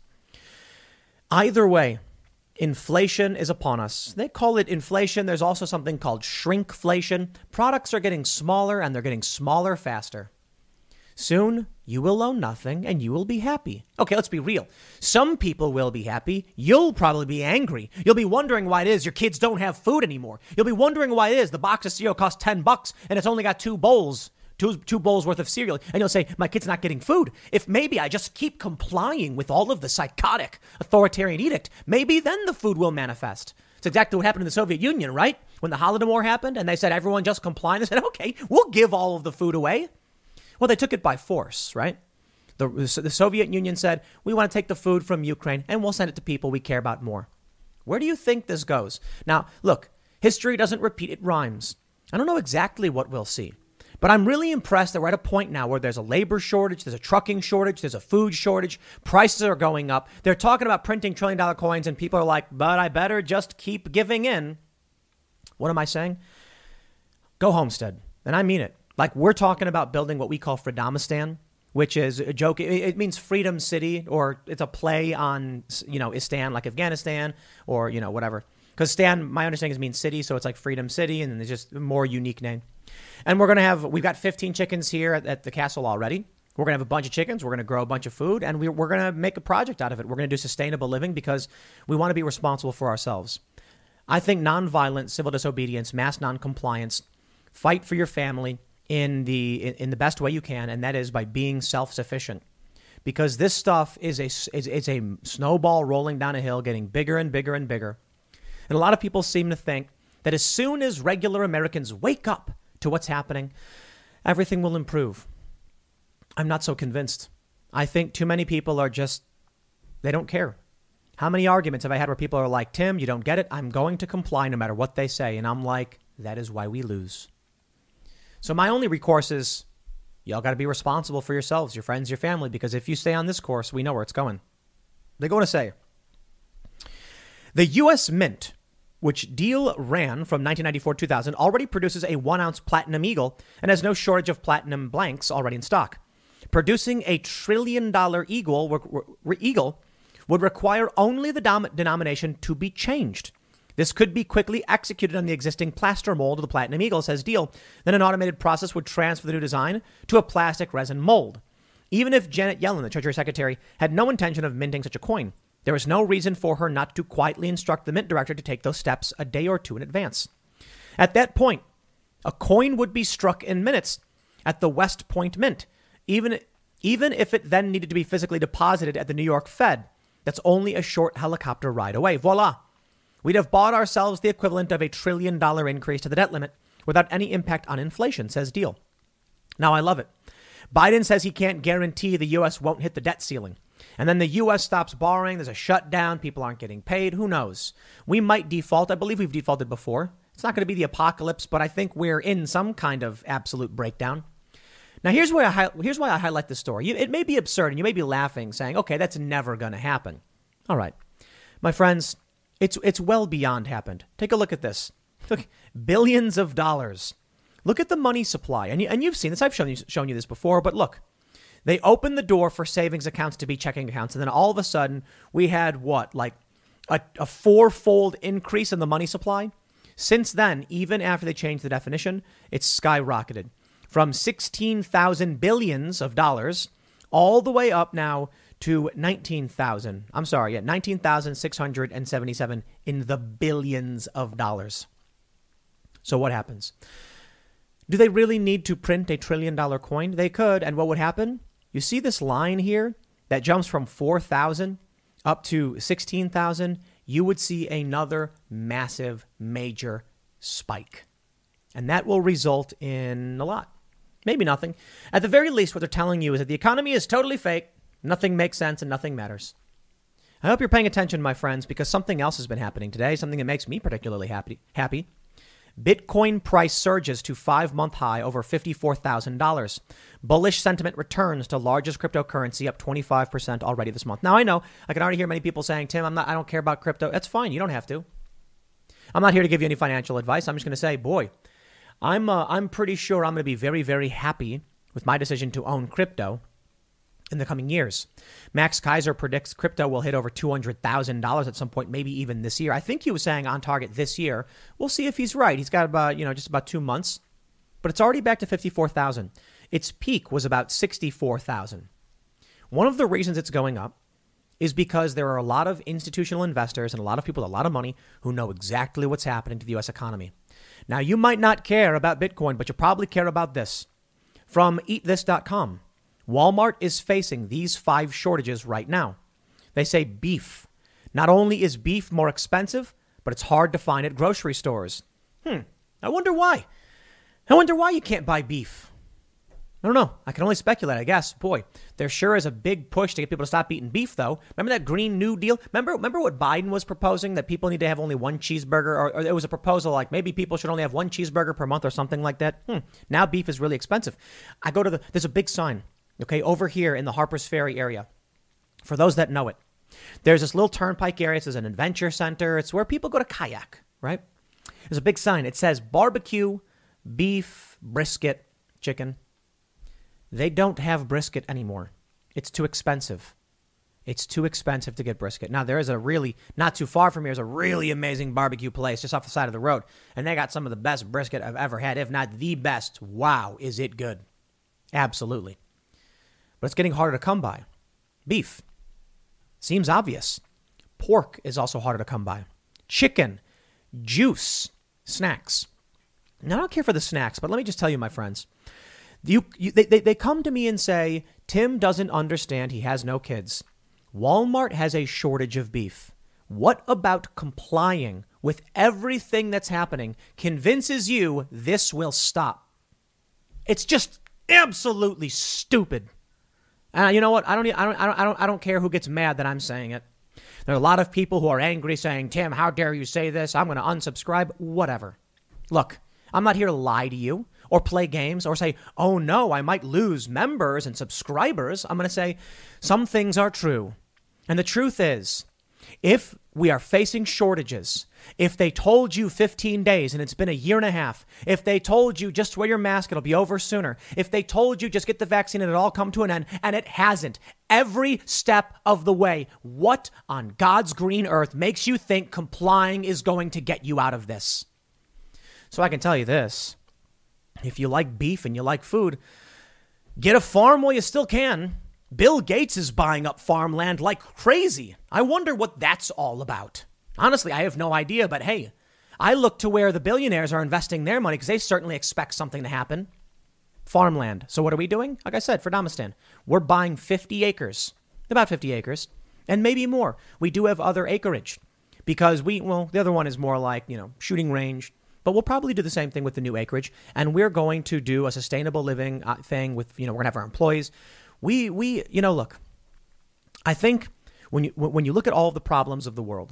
Either way, inflation is upon us. They call it inflation. There's also something called shrinkflation. Products are getting smaller, and they're getting smaller faster. Soon, you will own nothing, and you will be happy. Okay, let's be real. Some people will be happy. You'll probably be angry. You'll be wondering why it is your kids don't have food anymore. You'll be wondering why it is the box of cereal costs $10, and it's only got two bowls worth of cereal. And you'll say, my kid's not getting food. If maybe I just keep complying with all of the psychotic authoritarian edict, maybe then the food will manifest. It's exactly what happened in the Soviet Union, right? When the Holodomor happened and they said, everyone just comply. And they said, okay, we'll give all of the food away. Well, they took it by force, right? The Soviet Union said, we want to take the food from Ukraine and we'll send it to people we care about more. Where do you think this goes? Now, look, history doesn't repeat, it rhymes. I don't know exactly what we'll see. But I'm really impressed that we're at a point now where there's a labor shortage, there's a trucking shortage, there's a food shortage, prices are going up. They're talking about printing $1 trillion coins and people are like, but I better just keep giving in. What am I saying? Go homestead. And I mean it. Like we're talking about building what we call Freedomistan, which is a joke. It means Freedom City, or it's a play on, Istan, like Afghanistan, or, whatever. Because Stan, my understanding is means city, so it's like Freedom City, and it's just a more unique name. And we've got 15 chickens here at the castle already. We're going to have a bunch of chickens. We're going to grow a bunch of food, and we're going to make a project out of it. We're going to do sustainable living because we want to be responsible for ourselves. I think nonviolent civil disobedience, mass noncompliance, fight for your family in the best way you can, and that is by being self-sufficient. Because this stuff is a snowball rolling down a hill, getting bigger and bigger and bigger. And a lot of people seem to think that as soon as regular Americans wake up to what's happening, everything will improve. I'm not so convinced. I think too many people are just, they don't care. How many arguments have I had where people are like, Tim, you don't get it. I'm going to comply no matter what they say. And I'm like, that is why we lose. So my only recourse is y'all got to be responsible for yourselves, your friends, your family, because if you stay on this course, we know where it's going. They're going to say the U.S. Mint, which Deal ran from 1994 to 2000, already produces a 1-ounce platinum eagle and has no shortage of platinum blanks already in stock. Producing a $1 trillion eagle would require only the denomination to be changed. This could be quickly executed on the existing plaster mold of the Platinum Eagle, says Deal. Then an automated process would transfer the new design to a plastic resin mold. Even if Janet Yellen, the Treasury Secretary, had no intention of minting such a coin, there is no reason for her not to quietly instruct the mint director to take those steps a day or two in advance. At that point, a coin would be struck in minutes at the West Point Mint, even if it then needed to be physically deposited at the New York Fed. That's only a short helicopter ride away. Voila. We'd have bought ourselves the equivalent of a $1 trillion increase to the debt limit without any impact on inflation, says Deal. Now, I love it. Biden says he can't guarantee the U.S. won't hit the debt ceiling. And then the U.S. stops borrowing. There's a shutdown. People aren't getting paid. Who knows? We might default. I believe we've defaulted before. It's not going to be the apocalypse, but I think we're in some kind of absolute breakdown. Now, here's why I highlight this story. It may be absurd, and you may be laughing, saying, okay, that's never going to happen. All right. My friends, it's well beyond happened. Take a look at this. Look, billions of dollars. Look at the money supply. And you've seen this. I've shown you this before, but look. They opened the door for savings accounts to be checking accounts. And then all of a sudden, we had what? Like a fourfold increase in the money supply? Since then, even after they changed the definition, it's skyrocketed. From 16,000 billions of dollars all the way up now to 19,677 in the billions of dollars. So what happens? Do they really need to print a $1 trillion coin? They could. And what would happen? You see this line here that jumps from 4,000 up to 16,000. You would see another massive, major spike. And that will result in a lot. Maybe nothing. At the very least, what they're telling you is that the economy is totally fake. Nothing makes sense and nothing matters. I hope you're paying attention, my friends, because something else has been happening today, something that makes me particularly happy. Bitcoin price surges to 5-month high over $54,000. Bullish sentiment returns to largest cryptocurrency, up 25% already this month. Now, I know I can already hear many people saying, Tim, I don't care about crypto. That's fine. You don't have to. I'm not here to give you any financial advice. I'm just going to say, boy, I'm pretty sure I'm going to be very, very happy with my decision to own crypto in the coming years. Max Kaiser predicts crypto will hit over $200,000 at some point, maybe even this year. I think he was saying on target this year. We'll see if he's right. He's got about, just about 2 months, but it's already back to 54,000. Its peak was about 64,000. One of the reasons it's going up is because there are a lot of institutional investors and a lot of people with a lot of money who know exactly what's happening to the U.S. economy. Now, you might not care about Bitcoin, but you probably care about this. From eatthis.com. Walmart is facing these 5 shortages right now. They say beef. Not only is beef more expensive, but it's hard to find at grocery stores. I wonder why. I wonder why you can't buy beef. I don't know. I can only speculate, I guess. Boy, there sure is a big push to get people to stop eating beef, though. Remember that Green New Deal? Remember what Biden was proposing, that people need to have only one cheeseburger? Or it was a proposal like maybe people should only have one cheeseburger per month or something like that. Now beef is really expensive. I go to there's a big sign. Okay, over here in the Harpers Ferry area, for those that know it, there's this little turnpike area. It's an adventure center. It's where people go to kayak, right? There's a big sign. It says barbecue, beef, brisket, chicken. They don't have brisket anymore. It's too expensive. It's too expensive to get brisket. Now, there is a really, not too far from here, is a really amazing barbecue place just off the side of the road. And they got some of the best brisket I've ever had, if not the best. Wow, is it good? Absolutely. But it's getting harder to come by. Beef. Seems obvious. Pork is also harder to come by. Chicken. Juice. Snacks. Now, I don't care for the snacks, but let me just tell you, my friends. They come to me and say, Tim doesn't understand. He has no kids. Walmart has a shortage of beef. What about complying with everything that's happening convinces you this will stop. It's just absolutely stupid. And you know what? I don't care who gets mad that I'm saying it. There are a lot of people who are angry saying, Tim, how dare you say this? I'm going to unsubscribe. Whatever. Look, I'm not here to lie to you or play games or say, oh no, I might lose members and subscribers. I'm going to say some things are true. And the truth is, if we are facing shortages, if they told you 15 days and it's been a year and a half, if they told you just wear your mask, it'll be over sooner, if they told you just get the vaccine and it'll all come to an end, and it hasn't, every step of the way, what on God's green earth makes you think complying is going to get you out of this? So I can tell you this, if you like beef and you like food, get a farm while you still can. Bill Gates is buying up farmland like crazy. I wonder what that's all about. Honestly, I have no idea, but hey, I look to where the billionaires are investing their money because they certainly expect something to happen. Farmland. So what are we doing? Like I said, for Damastan, we're buying 50 acres, about 50 acres, and maybe more. We do have other acreage because the other one is more like, shooting range. But we'll probably do the same thing with the new acreage. And we're going to do a sustainable living thing with, we're going to have our employees. We look, I think when you look at all of the problems of the world,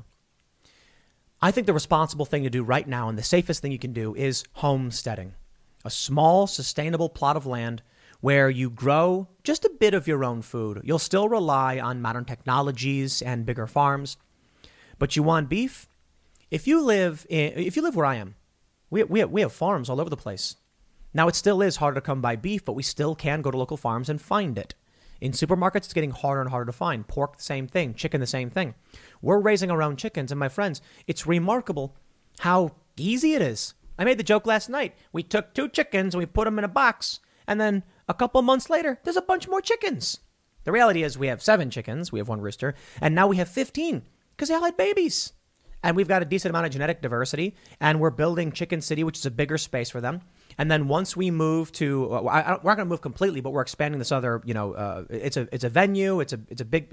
I think the responsible thing to do right now and the safest thing you can do is homesteading, a small, sustainable plot of land where you grow just a bit of your own food. You'll still rely on modern technologies and bigger farms, but you want beef. If you live where I am, we have farms all over the place. Now, it still is harder to come by beef, but we still can go to local farms and find it. In supermarkets, it's getting harder and harder to find. Pork, the same thing. Chicken, the same thing. We're raising our own chickens, and my friends, it's remarkable how easy it is. I made the joke last night. We took 2 chickens and we put them in a box, and then a couple months later, there's a bunch more chickens. The reality is we have 7 chickens, we have 1 rooster, and now we have 15 because they all had babies. And we've got a decent amount of genetic diversity, and we're building Chicken City, which is a bigger space for them. And then once we move to, we're not going to move completely, but we're expanding this other, it's a venue. It's a big,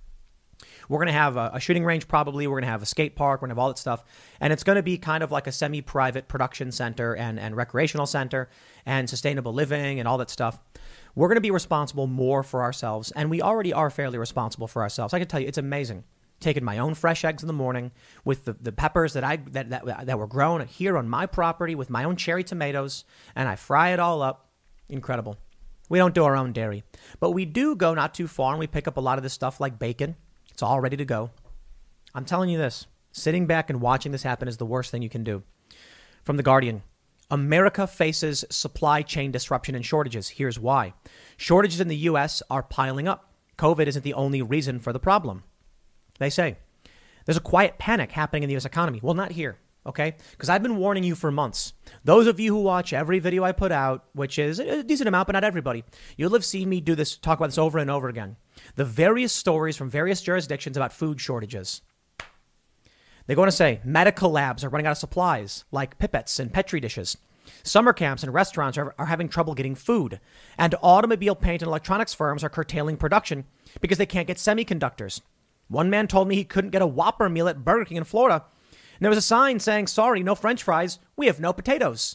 we're going to have a shooting range probably. We're going to have a skate park. We're going to have all that stuff. And it's going to be kind of like a semi-private production center and recreational center and sustainable living and all that stuff. We're going to be responsible more for ourselves. And we already are fairly responsible for ourselves. I can tell you, it's amazing. Taking my own fresh eggs in the morning with the peppers that were grown here on my property with my own cherry tomatoes, and I fry it all up. Incredible. We don't do our own dairy, but we do go not too far and we pick up a lot of this stuff like bacon. It's all ready to go. I'm telling you this, sitting back and watching this happen is the worst thing you can do. From The Guardian, America faces supply chain disruption and shortages. Here's why. Shortages in the U.S. are piling up. COVID isn't the only reason for the problem. They say there's a quiet panic happening in the U.S. economy. Well, not here, okay? Because I've been warning you for months. Those of you who watch every video I put out, which is a decent amount, but not everybody, you'll have seen me talk about this over and over again. The various stories from various jurisdictions about food shortages. They're going to say medical labs are running out of supplies, like pipettes and Petri dishes. Summer camps and restaurants are having trouble getting food. And automobile paint and electronics firms are curtailing production because they can't get semiconductors. One man told me he couldn't get a Whopper meal at Burger King in Florida. And there was a sign saying, sorry, no French fries. We have no potatoes.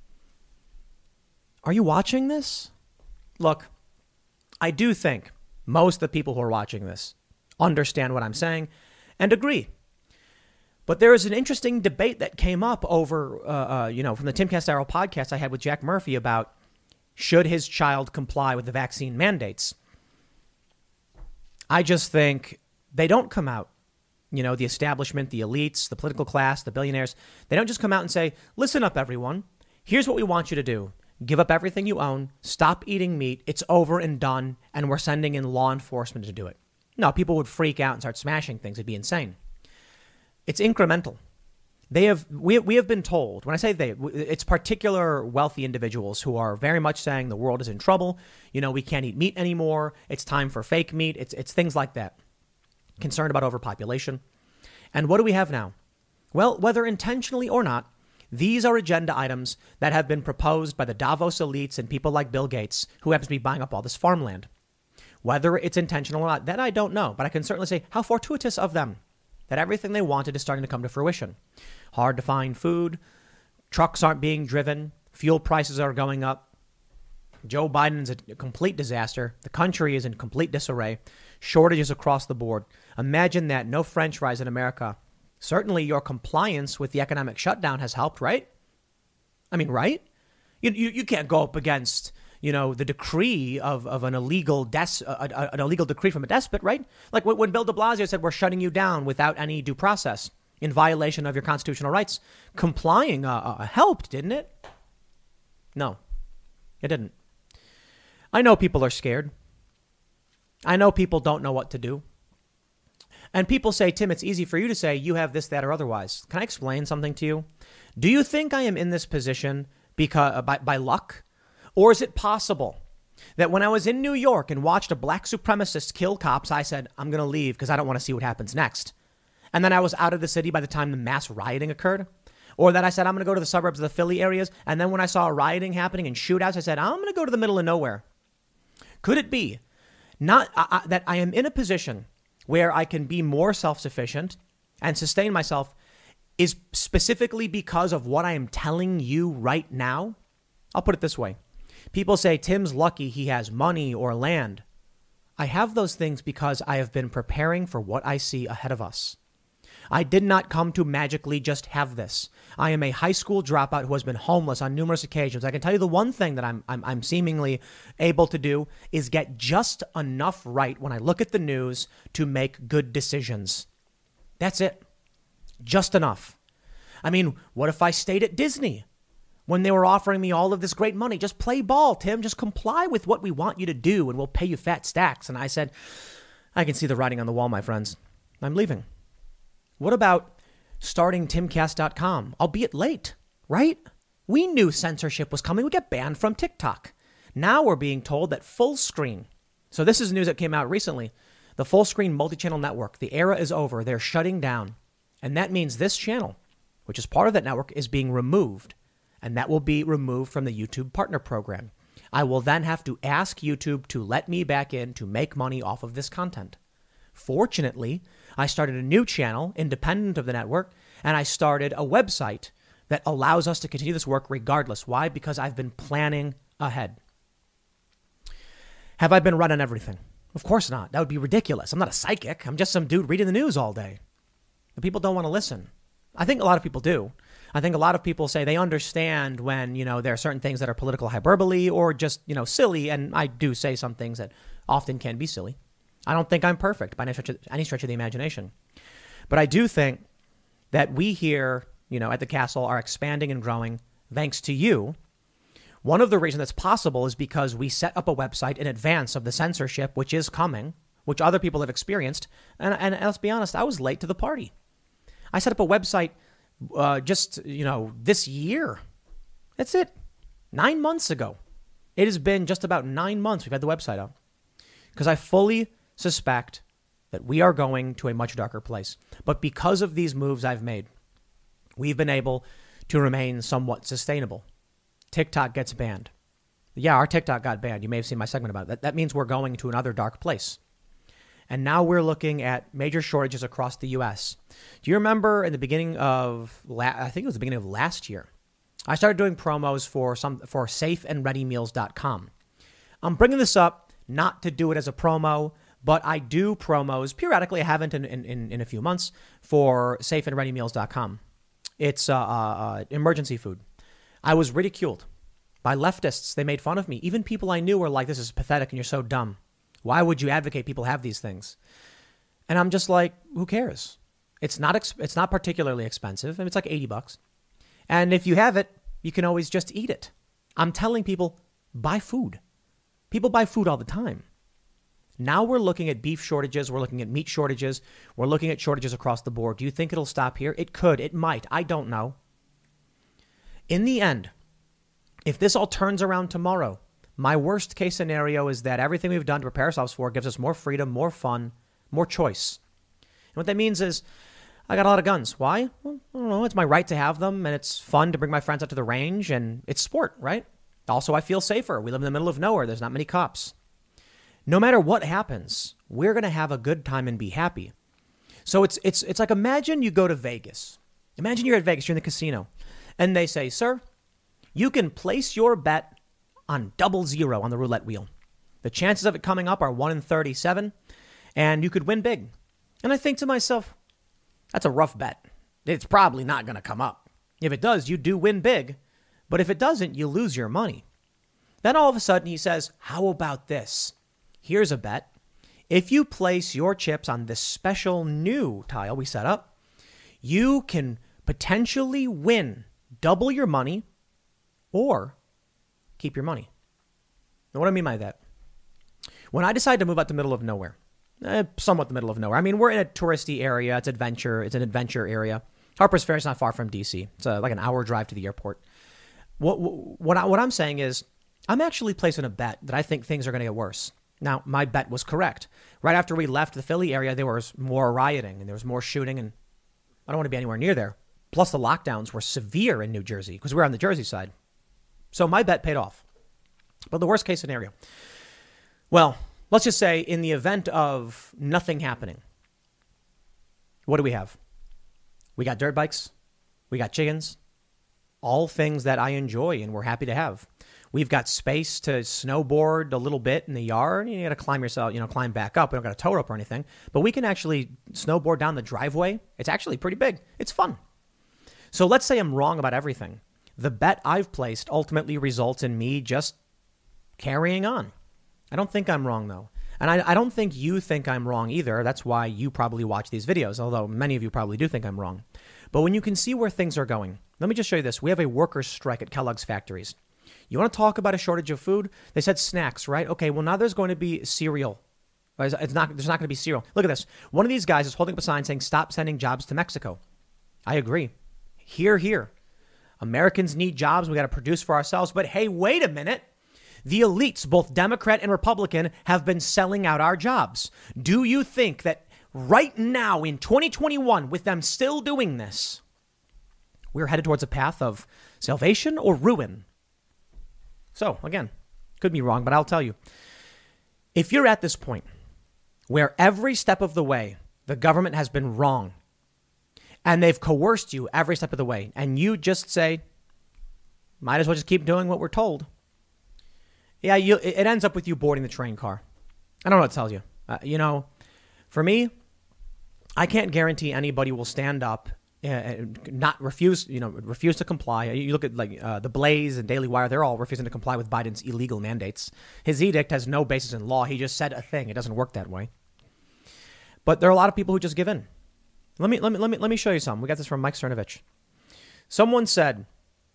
Are you watching this? Look, I do think most of the people who are watching this understand what I'm saying and agree. But there is an interesting debate that came up over, from the Tim Castaro podcast I had with Jack Murphy about should his child comply with the vaccine mandates. I just think they don't come out, the establishment, the elites, the political class, the billionaires. They don't just come out and say, listen up, everyone. Here's what we want you to do. Give up everything you own. Stop eating meat. It's over and done. And we're sending in law enforcement to do it. No, people would freak out and start smashing things. It'd be insane. It's incremental. We have been told, when I say they, it's particular wealthy individuals who are very much saying the world is in trouble. We can't eat meat anymore. It's time for fake meat. It's things like that. Concerned about overpopulation. And what do we have now? Well, whether intentionally or not, these are agenda items that have been proposed by the Davos elites and people like Bill Gates, who happens to be buying up all this farmland. Whether it's intentional or not, that I don't know. But I can certainly say how fortuitous of them that everything they wanted is starting to come to fruition. Hard to find food. Trucks aren't being driven. Fuel prices are going up. Joe Biden's a complete disaster. The country is in complete disarray. Shortages across the board. Imagine that. No French fries in America. Certainly your compliance with the economic shutdown has helped, right? I mean, right? You can't go up against, the decree of an illegal decree from a despot, right? Like when Bill de Blasio said we're shutting you down without any due process in violation of your constitutional rights. Complying helped, didn't it? No, it didn't. I know people are scared. I know people don't know what to do. And people say, Tim, it's easy for you to say you have this, that, or otherwise. Can I explain something to you? Do you think I am in this position because by luck? Or is it possible that when I was in New York and watched a black supremacist kill cops, I said, I'm going to leave because I don't want to see what happens next. And then I was out of the city by the time the mass rioting occurred. Or that I said, I'm going to go to the suburbs of the Philly areas. And then when I saw rioting happening and shootouts, I said, I'm going to go to the middle of nowhere. Could it be not that I am in a position where I can be more self-sufficient and sustain myself is specifically because of what I am telling you right now? I'll put it this way. People say Tim's lucky he has money or land. I have those things because I have been preparing for what I see ahead of us. I did not come to magically just have this. I am a high school dropout who has been homeless on numerous occasions. I can tell you the one thing that I'm seemingly able to do is get just enough right when I look at the news to make good decisions. That's it. Just enough. I mean, what if I stayed at Disney when they were offering me all of this great money? Just play ball, Tim. Just comply with what we want you to do and we'll pay you fat stacks. And I said, I can see the writing on the wall, my friends. I'm leaving. What about starting timcast.com, albeit late, right? We knew censorship was coming. We got banned from TikTok. Now we're being told that Fullscreen. So this is news that came out recently. The Fullscreen multi-channel network. The era is over. They're shutting down. And that means this channel, which is part of that network, is being removed. And that will be removed from the YouTube partner program. I will then have to ask YouTube to let me back in to make money off of this content. Fortunately, I started a new channel independent of the network, and I started a website that allows us to continue this work regardless. Why? Because I've been planning ahead. Have I been right on everything? Of course not. That would be ridiculous. I'm not a psychic. I'm just some dude reading the news all day. The people don't want to listen. I think a lot of people do. I think a lot of people say they understand when, there are certain things that are political hyperbole or just, silly. And I do say some things that often can be silly. I don't think I'm perfect by any stretch of the imagination. But I do think that we here, at the castle are expanding and growing thanks to you. One of the reasons that's possible is because we set up a website in advance of the censorship, which is coming, which other people have experienced. And let's be honest, I was late to the party. I set up a website this year. That's it. 9 months ago. It has been just about 9 months we've had the website up. Because I fully suspect that we are going to a much darker place. But because of these moves I've made, we've been able to remain somewhat sustainable. TikTok gets banned. Yeah, our TikTok got banned. You may have seen my segment about it. That means we're going to another dark place. And now we're looking at major shortages across the U.S. Do you remember in the beginning of, I think it was the beginning of last year, I started doing promos for safeandreadymeals.com. I'm bringing this up not to do it as a promo, but I do promos periodically. I haven't in a few months for safeandreadymeals.com. It's emergency food. I was ridiculed by leftists. They made fun of me. Even people I knew were like, this is pathetic and you're so dumb. Why would you advocate people have these things? And I'm just like, who cares? It's not particularly expensive. I mean, it's like $80. And if you have it, you can always just eat it. I'm telling people, buy food. People buy food all the time. Now we're looking at beef shortages. We're looking at meat shortages. We're looking at shortages across the board. Do you think it'll stop here? It could. It might. I don't know. In the end, if this all turns around tomorrow, my worst case scenario is that everything we've done to prepare ourselves for gives us more freedom, more fun, more choice. And what that means is I got a lot of guns. Why? Well, I don't know. It's my right to have them, and it's fun to bring my friends out to the range, and it's sport, right? Also, I feel safer. We live in the middle of nowhere. There's not many cops. No matter what happens, we're going to have a good time and be happy. So it's like, imagine you go to Vegas. Imagine you're at Vegas, you're in the casino, and they say, sir, you can place your bet on 00 on the roulette wheel. The chances of it coming up are 1 in 37, and you could win big. And I think to myself, that's a rough bet. It's probably not going to come up. If it does, you do win big. But if it doesn't, you lose your money. Then all of a sudden he says, how about this? Here's a bet. If you place your chips on this special new tile we set up, you can potentially win double your money or keep your money. Now, what do I mean by that? When I decided to move out the middle of nowhere, somewhat the middle of nowhere. I mean, we're in a touristy area. It's an adventure area. Harper's Ferry is not far from D.C. It's like an hour drive to the airport. What I'm saying is I'm actually placing a bet that I think things are going to get worse. Now, my bet was correct. Right after we left the Philly area, there was more rioting and there was more shooting, and I don't want to be anywhere near there. Plus, the lockdowns were severe in New Jersey because we're on the Jersey side. So my bet paid off. But the worst case scenario, well, let's just say in the event of nothing happening, what do we have? We got dirt bikes. We got chickens. All things that I enjoy and we're happy to have. We've got space to snowboard a little bit in the yard. You got to climb yourself, climb back up. We don't got a tow rope or anything, but we can actually snowboard down the driveway. It's actually pretty big. It's fun. So let's say I'm wrong about everything. The bet I've placed ultimately results in me just carrying on. I don't think I'm wrong, though. And I don't think you think I'm wrong either. That's why you probably watch these videos, although many of you probably do think I'm wrong. But when you can see where things are going, let me just show you this. We have a workers' strike at Kellogg's factories. You want to talk about a shortage of food? They said snacks, right? Okay, well, now there's going to be cereal. There's not going to be cereal. Look at this. One of these guys is holding up a sign saying, stop sending jobs to Mexico. I agree. Here. Americans need jobs. We got to produce for ourselves. But hey, wait a minute. The elites, both Democrat and Republican, have been selling out our jobs. Do you think that right now in 2021, with them still doing this, we're headed towards a path of salvation or ruin? So, again, could be wrong, but I'll tell you. If you're at this point where every step of the way the government has been wrong and they've coerced you every step of the way, and you just say, might as well just keep doing what we're told. Yeah, it ends up with you boarding the train car. I don't know what to tell you. For me, I can't guarantee anybody will stand up not refuse to comply. You look at the Blaze and Daily Wire, they're all refusing to comply with Biden's illegal mandates. His edict has no basis in law. He just said a thing. It doesn't work that way. But there are a lot of people who just give in. Let me show you some. We got this from Mike Cernovich. Someone said,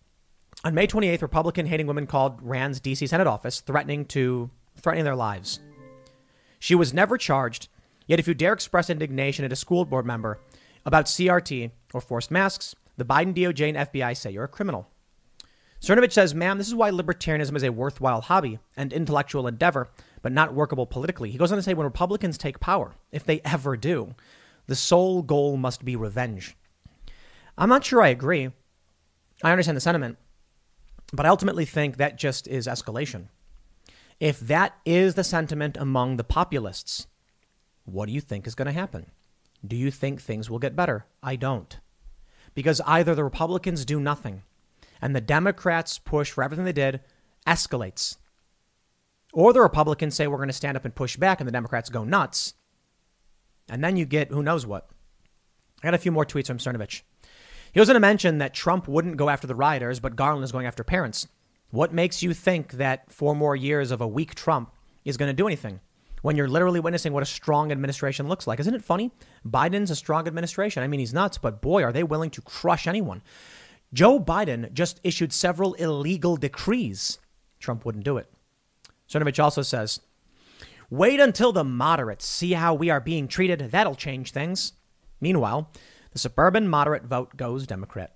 on May 28th, Republican-hating women called Rand's D.C. Senate office, threatening their lives. She was never charged, yet if you dare express indignation at a school board member about CRT or forced masks, the Biden DOJ and FBI say you're a criminal. Cernovich says, ma'am, this is why libertarianism is a worthwhile hobby and intellectual endeavor, but not workable politically. He goes on to say, when Republicans take power, if they ever do, the sole goal must be revenge. I'm not sure I agree. I understand the sentiment. But I ultimately think that just is escalation. If that is the sentiment among the populists, what do you think is going to happen? Do you think things will get better? I don't. Because either the Republicans do nothing and the Democrats push for everything they did escalates, or the Republicans say we're going to stand up and push back and the Democrats go nuts. And then you get who knows what. I got a few more tweets from Cernovich. He was going to mention that Trump wouldn't go after the rioters, but Garland is going after parents. What makes you think that 4 more years of a weak Trump is going to do anything when you're literally witnessing what a strong administration looks like? Isn't it funny? Biden's a strong administration. I mean, he's nuts, but boy, are they willing to crush anyone. Joe Biden just issued several illegal decrees. Trump wouldn't do it. Cernovich also says, wait until the moderates see how we are being treated. That'll change things. Meanwhile, the suburban moderate vote goes Democrat.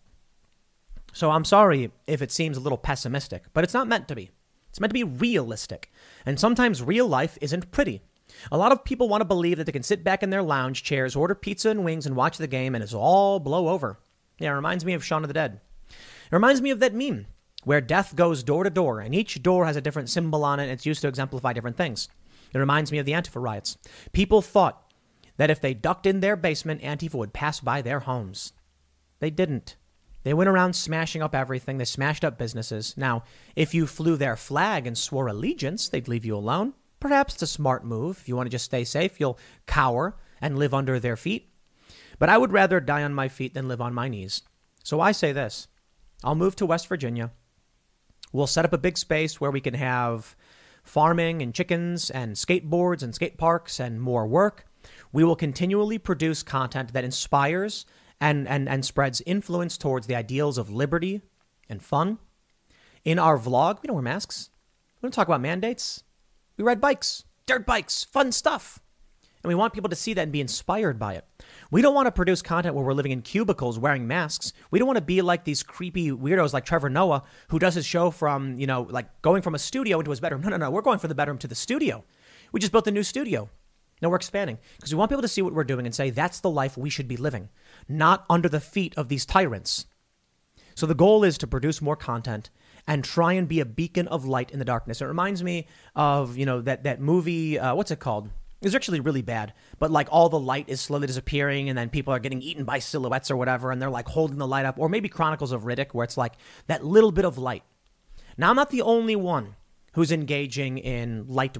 So I'm sorry if it seems a little pessimistic, but it's not meant to be. It's meant to be realistic. And sometimes real life isn't pretty. A lot of people want to believe that they can sit back in their lounge chairs, order pizza and wings, and watch the game, and it's all blow over. Yeah, it reminds me of Shaun of the Dead. It reminds me of that meme where death goes door to door, and each door has a different symbol on it. It's used to exemplify different things. It reminds me of the Antifa riots. People thought that if they ducked in their basement, Antifa would pass by their homes. They didn't. They went around smashing up everything. They smashed up businesses. Now, if you flew their flag and swore allegiance, they'd leave you alone. Perhaps it's a smart move. If you want to just stay safe, you'll cower and live under their feet. But I would rather die on my feet than live on my knees. So I say this. I'll move to West Virginia. We'll set up a big space where we can have farming and chickens and skateboards and skate parks and more work. We will continually produce content that inspires and spreads influence towards the ideals of liberty and fun. In our vlog, we don't wear masks. We don't talk about mandates. We ride bikes, dirt bikes, fun stuff. And we want people to see that and be inspired by it. We don't want to produce content where we're living in cubicles wearing masks. We don't want to be like these creepy weirdos like Trevor Noah, who does his show from, like going from a studio into his bedroom. No. We're going from the bedroom to the studio. We just built a new studio. Now we're expanding because we want people to see what we're doing and say, that's the life we should be living, not under the feet of these tyrants. So the goal is to produce more content and try and be a beacon of light in the darkness. It reminds me of, that movie, what's it called? It's actually really bad, but like all the light is slowly disappearing and then people are getting eaten by silhouettes or whatever, and they're like holding the light up, or maybe Chronicles of Riddick, where it's like that little bit of light. Now, I'm not the only one who's engaging in light,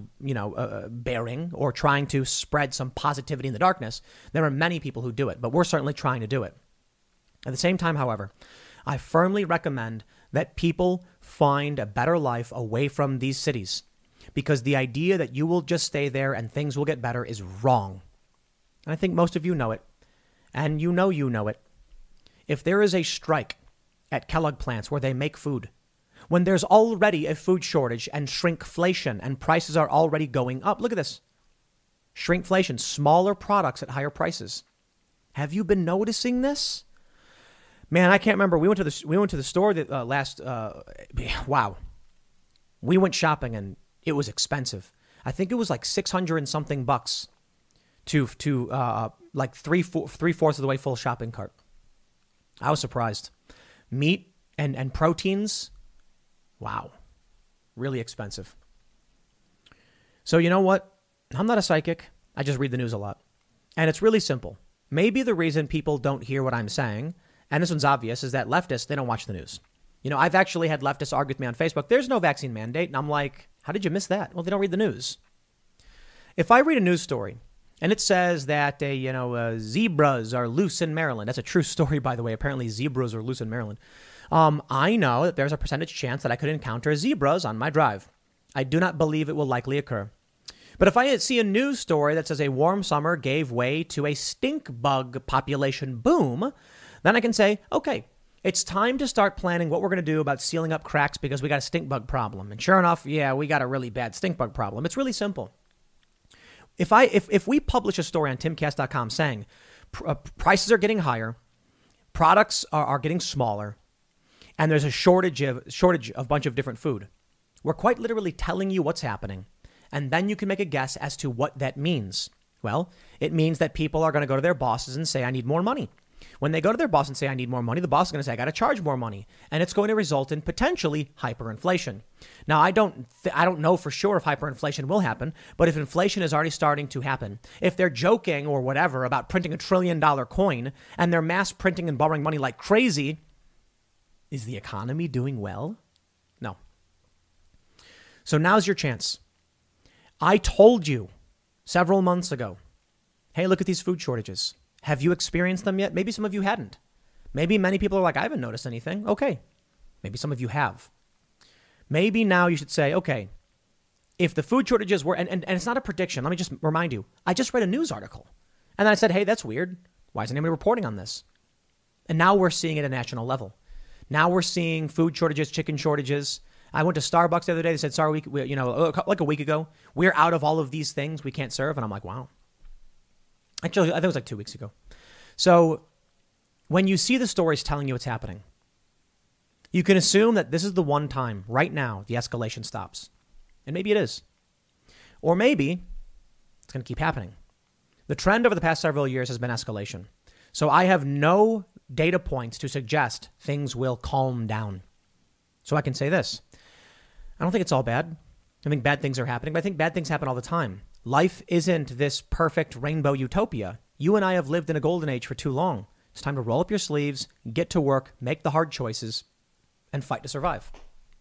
bearing or trying to spread some positivity in the darkness. There are many people who do it, but we're certainly trying to do it. At the same time, however, I firmly recommend that people find a better life away from these cities, because the idea that you will just stay there and things will get better is wrong. And I think most of you know it, and you know it. If there is a strike at Kellogg plants where they make food, when there's already a food shortage and shrinkflation and prices are already going up. Look at this. Shrinkflation, smaller products at higher prices. Have you been noticing this? Man, I can't remember. We went to the store that wow. We went shopping and it was expensive. I think it was like 600 and something bucks to like three-fourths of the way full shopping cart. I was surprised. Meat and proteins. Wow. Really expensive. So you know what? I'm not a psychic. I just read the news a lot. And it's really simple. Maybe the reason people don't hear what I'm saying, and this one's obvious, is that leftists, they don't watch the news. I've actually had leftists argue with me on Facebook. There's no vaccine mandate. And I'm like, how did you miss that? Well, they don't read the news. If I read a news story and it says that, zebras are loose in Maryland. That's a true story, by the way. Apparently zebras are loose in Maryland. I know that there's a percentage chance that I could encounter zebras on my drive. I do not believe it will likely occur. But if I see a news story that says a warm summer gave way to a stink bug population boom, then I can say, okay, it's time to start planning what we're going to do about sealing up cracks because we got a stink bug problem. And sure enough, yeah, we got a really bad stink bug problem. It's really simple. If we publish a story on timcast.com saying prices are getting higher, products are getting smaller, and there's a shortage of a bunch of different food, we're quite literally telling you what's happening. And then you can make a guess as to what that means. Well, it means that people are going to go to their bosses and say, I need more money. When they go to their boss and say, I need more money, the boss is going to say, I got to charge more money. And it's going to result in potentially hyperinflation. Now, I don't know for sure if hyperinflation will happen, but if inflation is already starting to happen, if they're joking or whatever about printing $1 trillion coin and they're mass printing and borrowing money like crazy, is the economy doing well? No. So now's your chance. I told you several months ago, hey, look at these food shortages. Have you experienced them yet? Maybe some of you hadn't. Maybe many people are like, I haven't noticed anything. Okay. Maybe some of you have. Maybe now you should say, okay, if the food shortages were, and it's not a prediction. Let me just remind you, I just read a news article. And then I said, hey, that's weird. Why isn't anybody reporting on this? And now we're seeing it at a national level. Now we're seeing food shortages, chicken shortages. I went to Starbucks the other day. They said, sorry, like a week ago, we're out of all of these things we can't serve. And I'm like, wow. Actually, I think it was like 2 weeks ago. So when you see the stories telling you what's happening, you can assume that this is the one time right now the escalation stops. And maybe it is. Or maybe it's going to keep happening. The trend over the past several years has been escalation. So I have no data points to suggest things will calm down. So I can say this. I don't think it's all bad. I think bad things are happening, but I think bad things happen all the time. Life isn't this perfect rainbow utopia. You and I have lived in a golden age for too long. It's time to roll up your sleeves, get to work, make the hard choices, and fight to survive.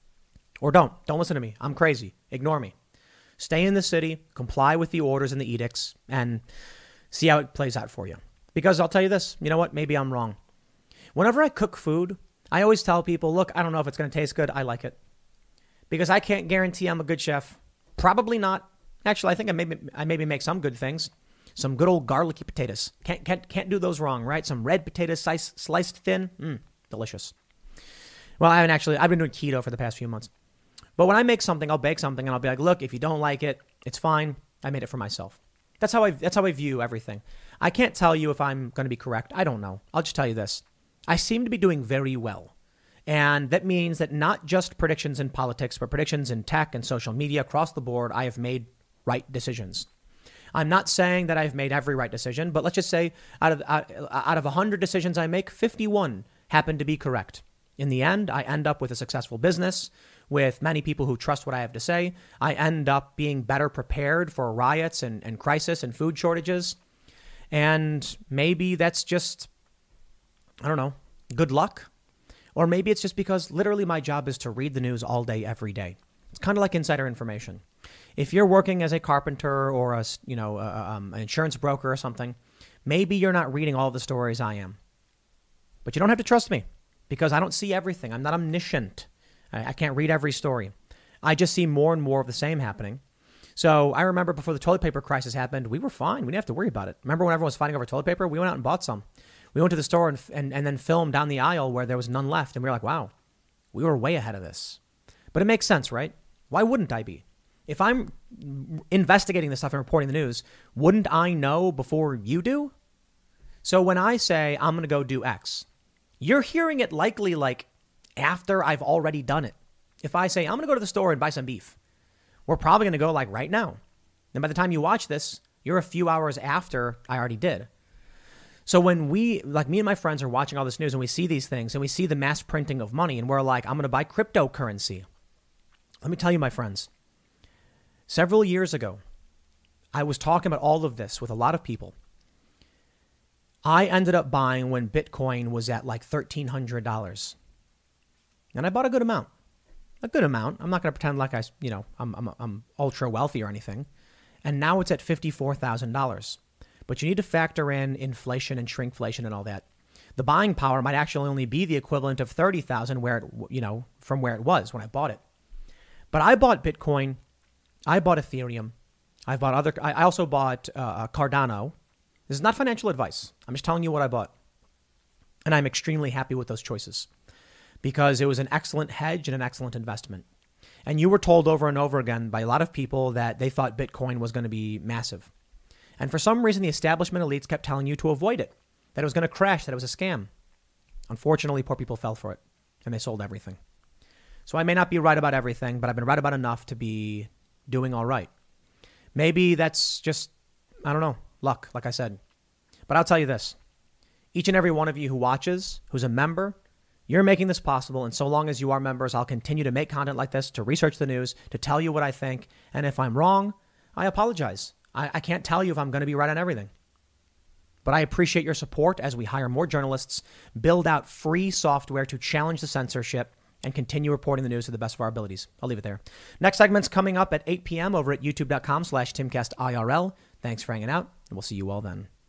Or don't. Don't listen to me. I'm crazy. Ignore me. Stay in the city, comply with the orders and the edicts, and see how it plays out for you. Because I'll tell you this, you know what? Maybe I'm wrong. Whenever I cook food, I always tell people, look, I don't know if it's going to taste good. I like it. Because I can't guarantee I'm a good chef. Probably not. Actually, I think I maybe make some good things. Some good old garlicky potatoes. Can't do those wrong, right? Some red potatoes sliced thin. Delicious. Well, I've been doing keto for the past few months. But when I make something, I'll bake something and I'll be like, look, if you don't like it, it's fine. I made it for myself. That's how I view everything. I can't tell you if I'm going to be correct. I don't know. I'll just tell you this. I seem to be doing very well. And that means that not just predictions in politics, but predictions in tech and social media across the board, I have made right decisions. I'm not saying that I've made every right decision, but let's just say out of 100 decisions I make, 51 happen to be correct. In the end, I end up with a successful business with many people who trust what I have to say. I end up being better prepared for riots and crisis and food shortages. And maybe that's just, I don't know, good luck. Or maybe it's just because literally my job is to read the news all day, every day. It's kind of like insider information. If you're working as a carpenter or an insurance broker or something, maybe you're not reading all the stories I am. But you don't have to trust me because I don't see everything. I'm not omniscient. I can't read every story. I just see more and more of the same happening. So I remember before the toilet paper crisis happened, we were fine. We didn't have to worry about it. Remember when everyone was fighting over toilet paper? We went out and bought some. We went to the store and then filmed down the aisle where there was none left. And we were like, wow, we were way ahead of this. But it makes sense, right? Why wouldn't I be? If I'm investigating this stuff and reporting the news, wouldn't I know before you do? So when I say I'm going to go do X, you're hearing it likely like after I've already done it. If I say I'm going to go to the store and buy some beef, we're probably going to go like right now. And by the time you watch this, you're a few hours after I already did. So when me and my friends are watching all this news and we see these things and we see the mass printing of money and we're like, I'm going to buy cryptocurrency. Let me tell you, my friends, several years ago, I was talking about all of this with a lot of people. I ended up buying when Bitcoin was at like $1,300. And I bought a good amount. I'm not going to pretend like I'm ultra wealthy or anything. And now it's at $54,000. But you need to factor in inflation and shrinkflation and all that. The buying power might actually only be the equivalent of 30,000 from where it was when I bought it. But I bought Bitcoin. I bought Ethereum. I also bought Cardano. This is not financial advice. I'm just telling you what I bought. And I'm extremely happy with those choices because it was an excellent hedge and an excellent investment. And you were told over and over again by a lot of people that they thought Bitcoin was going to be massive. And for some reason, the establishment elites kept telling you to avoid it, that it was going to crash, that it was a scam. Unfortunately, poor people fell for it and they sold everything. So I may not be right about everything, but I've been right about enough to be doing all right. Maybe that's just, I don't know, luck, like I said. But I'll tell you this. Each and every one of you who watches, who's a member, you're making this possible. And so long as you are members, I'll continue to make content like this, to research the news, to tell you what I think. And if I'm wrong, I apologize. I can't tell you if I'm going to be right on everything. But I appreciate your support as we hire more journalists, build out free software to challenge the censorship, and continue reporting the news to the best of our abilities. I'll leave it there. Next segment's coming up at 8 p.m. over at youtube.com/TimcastIRL. Thanks for hanging out, and we'll see you all then.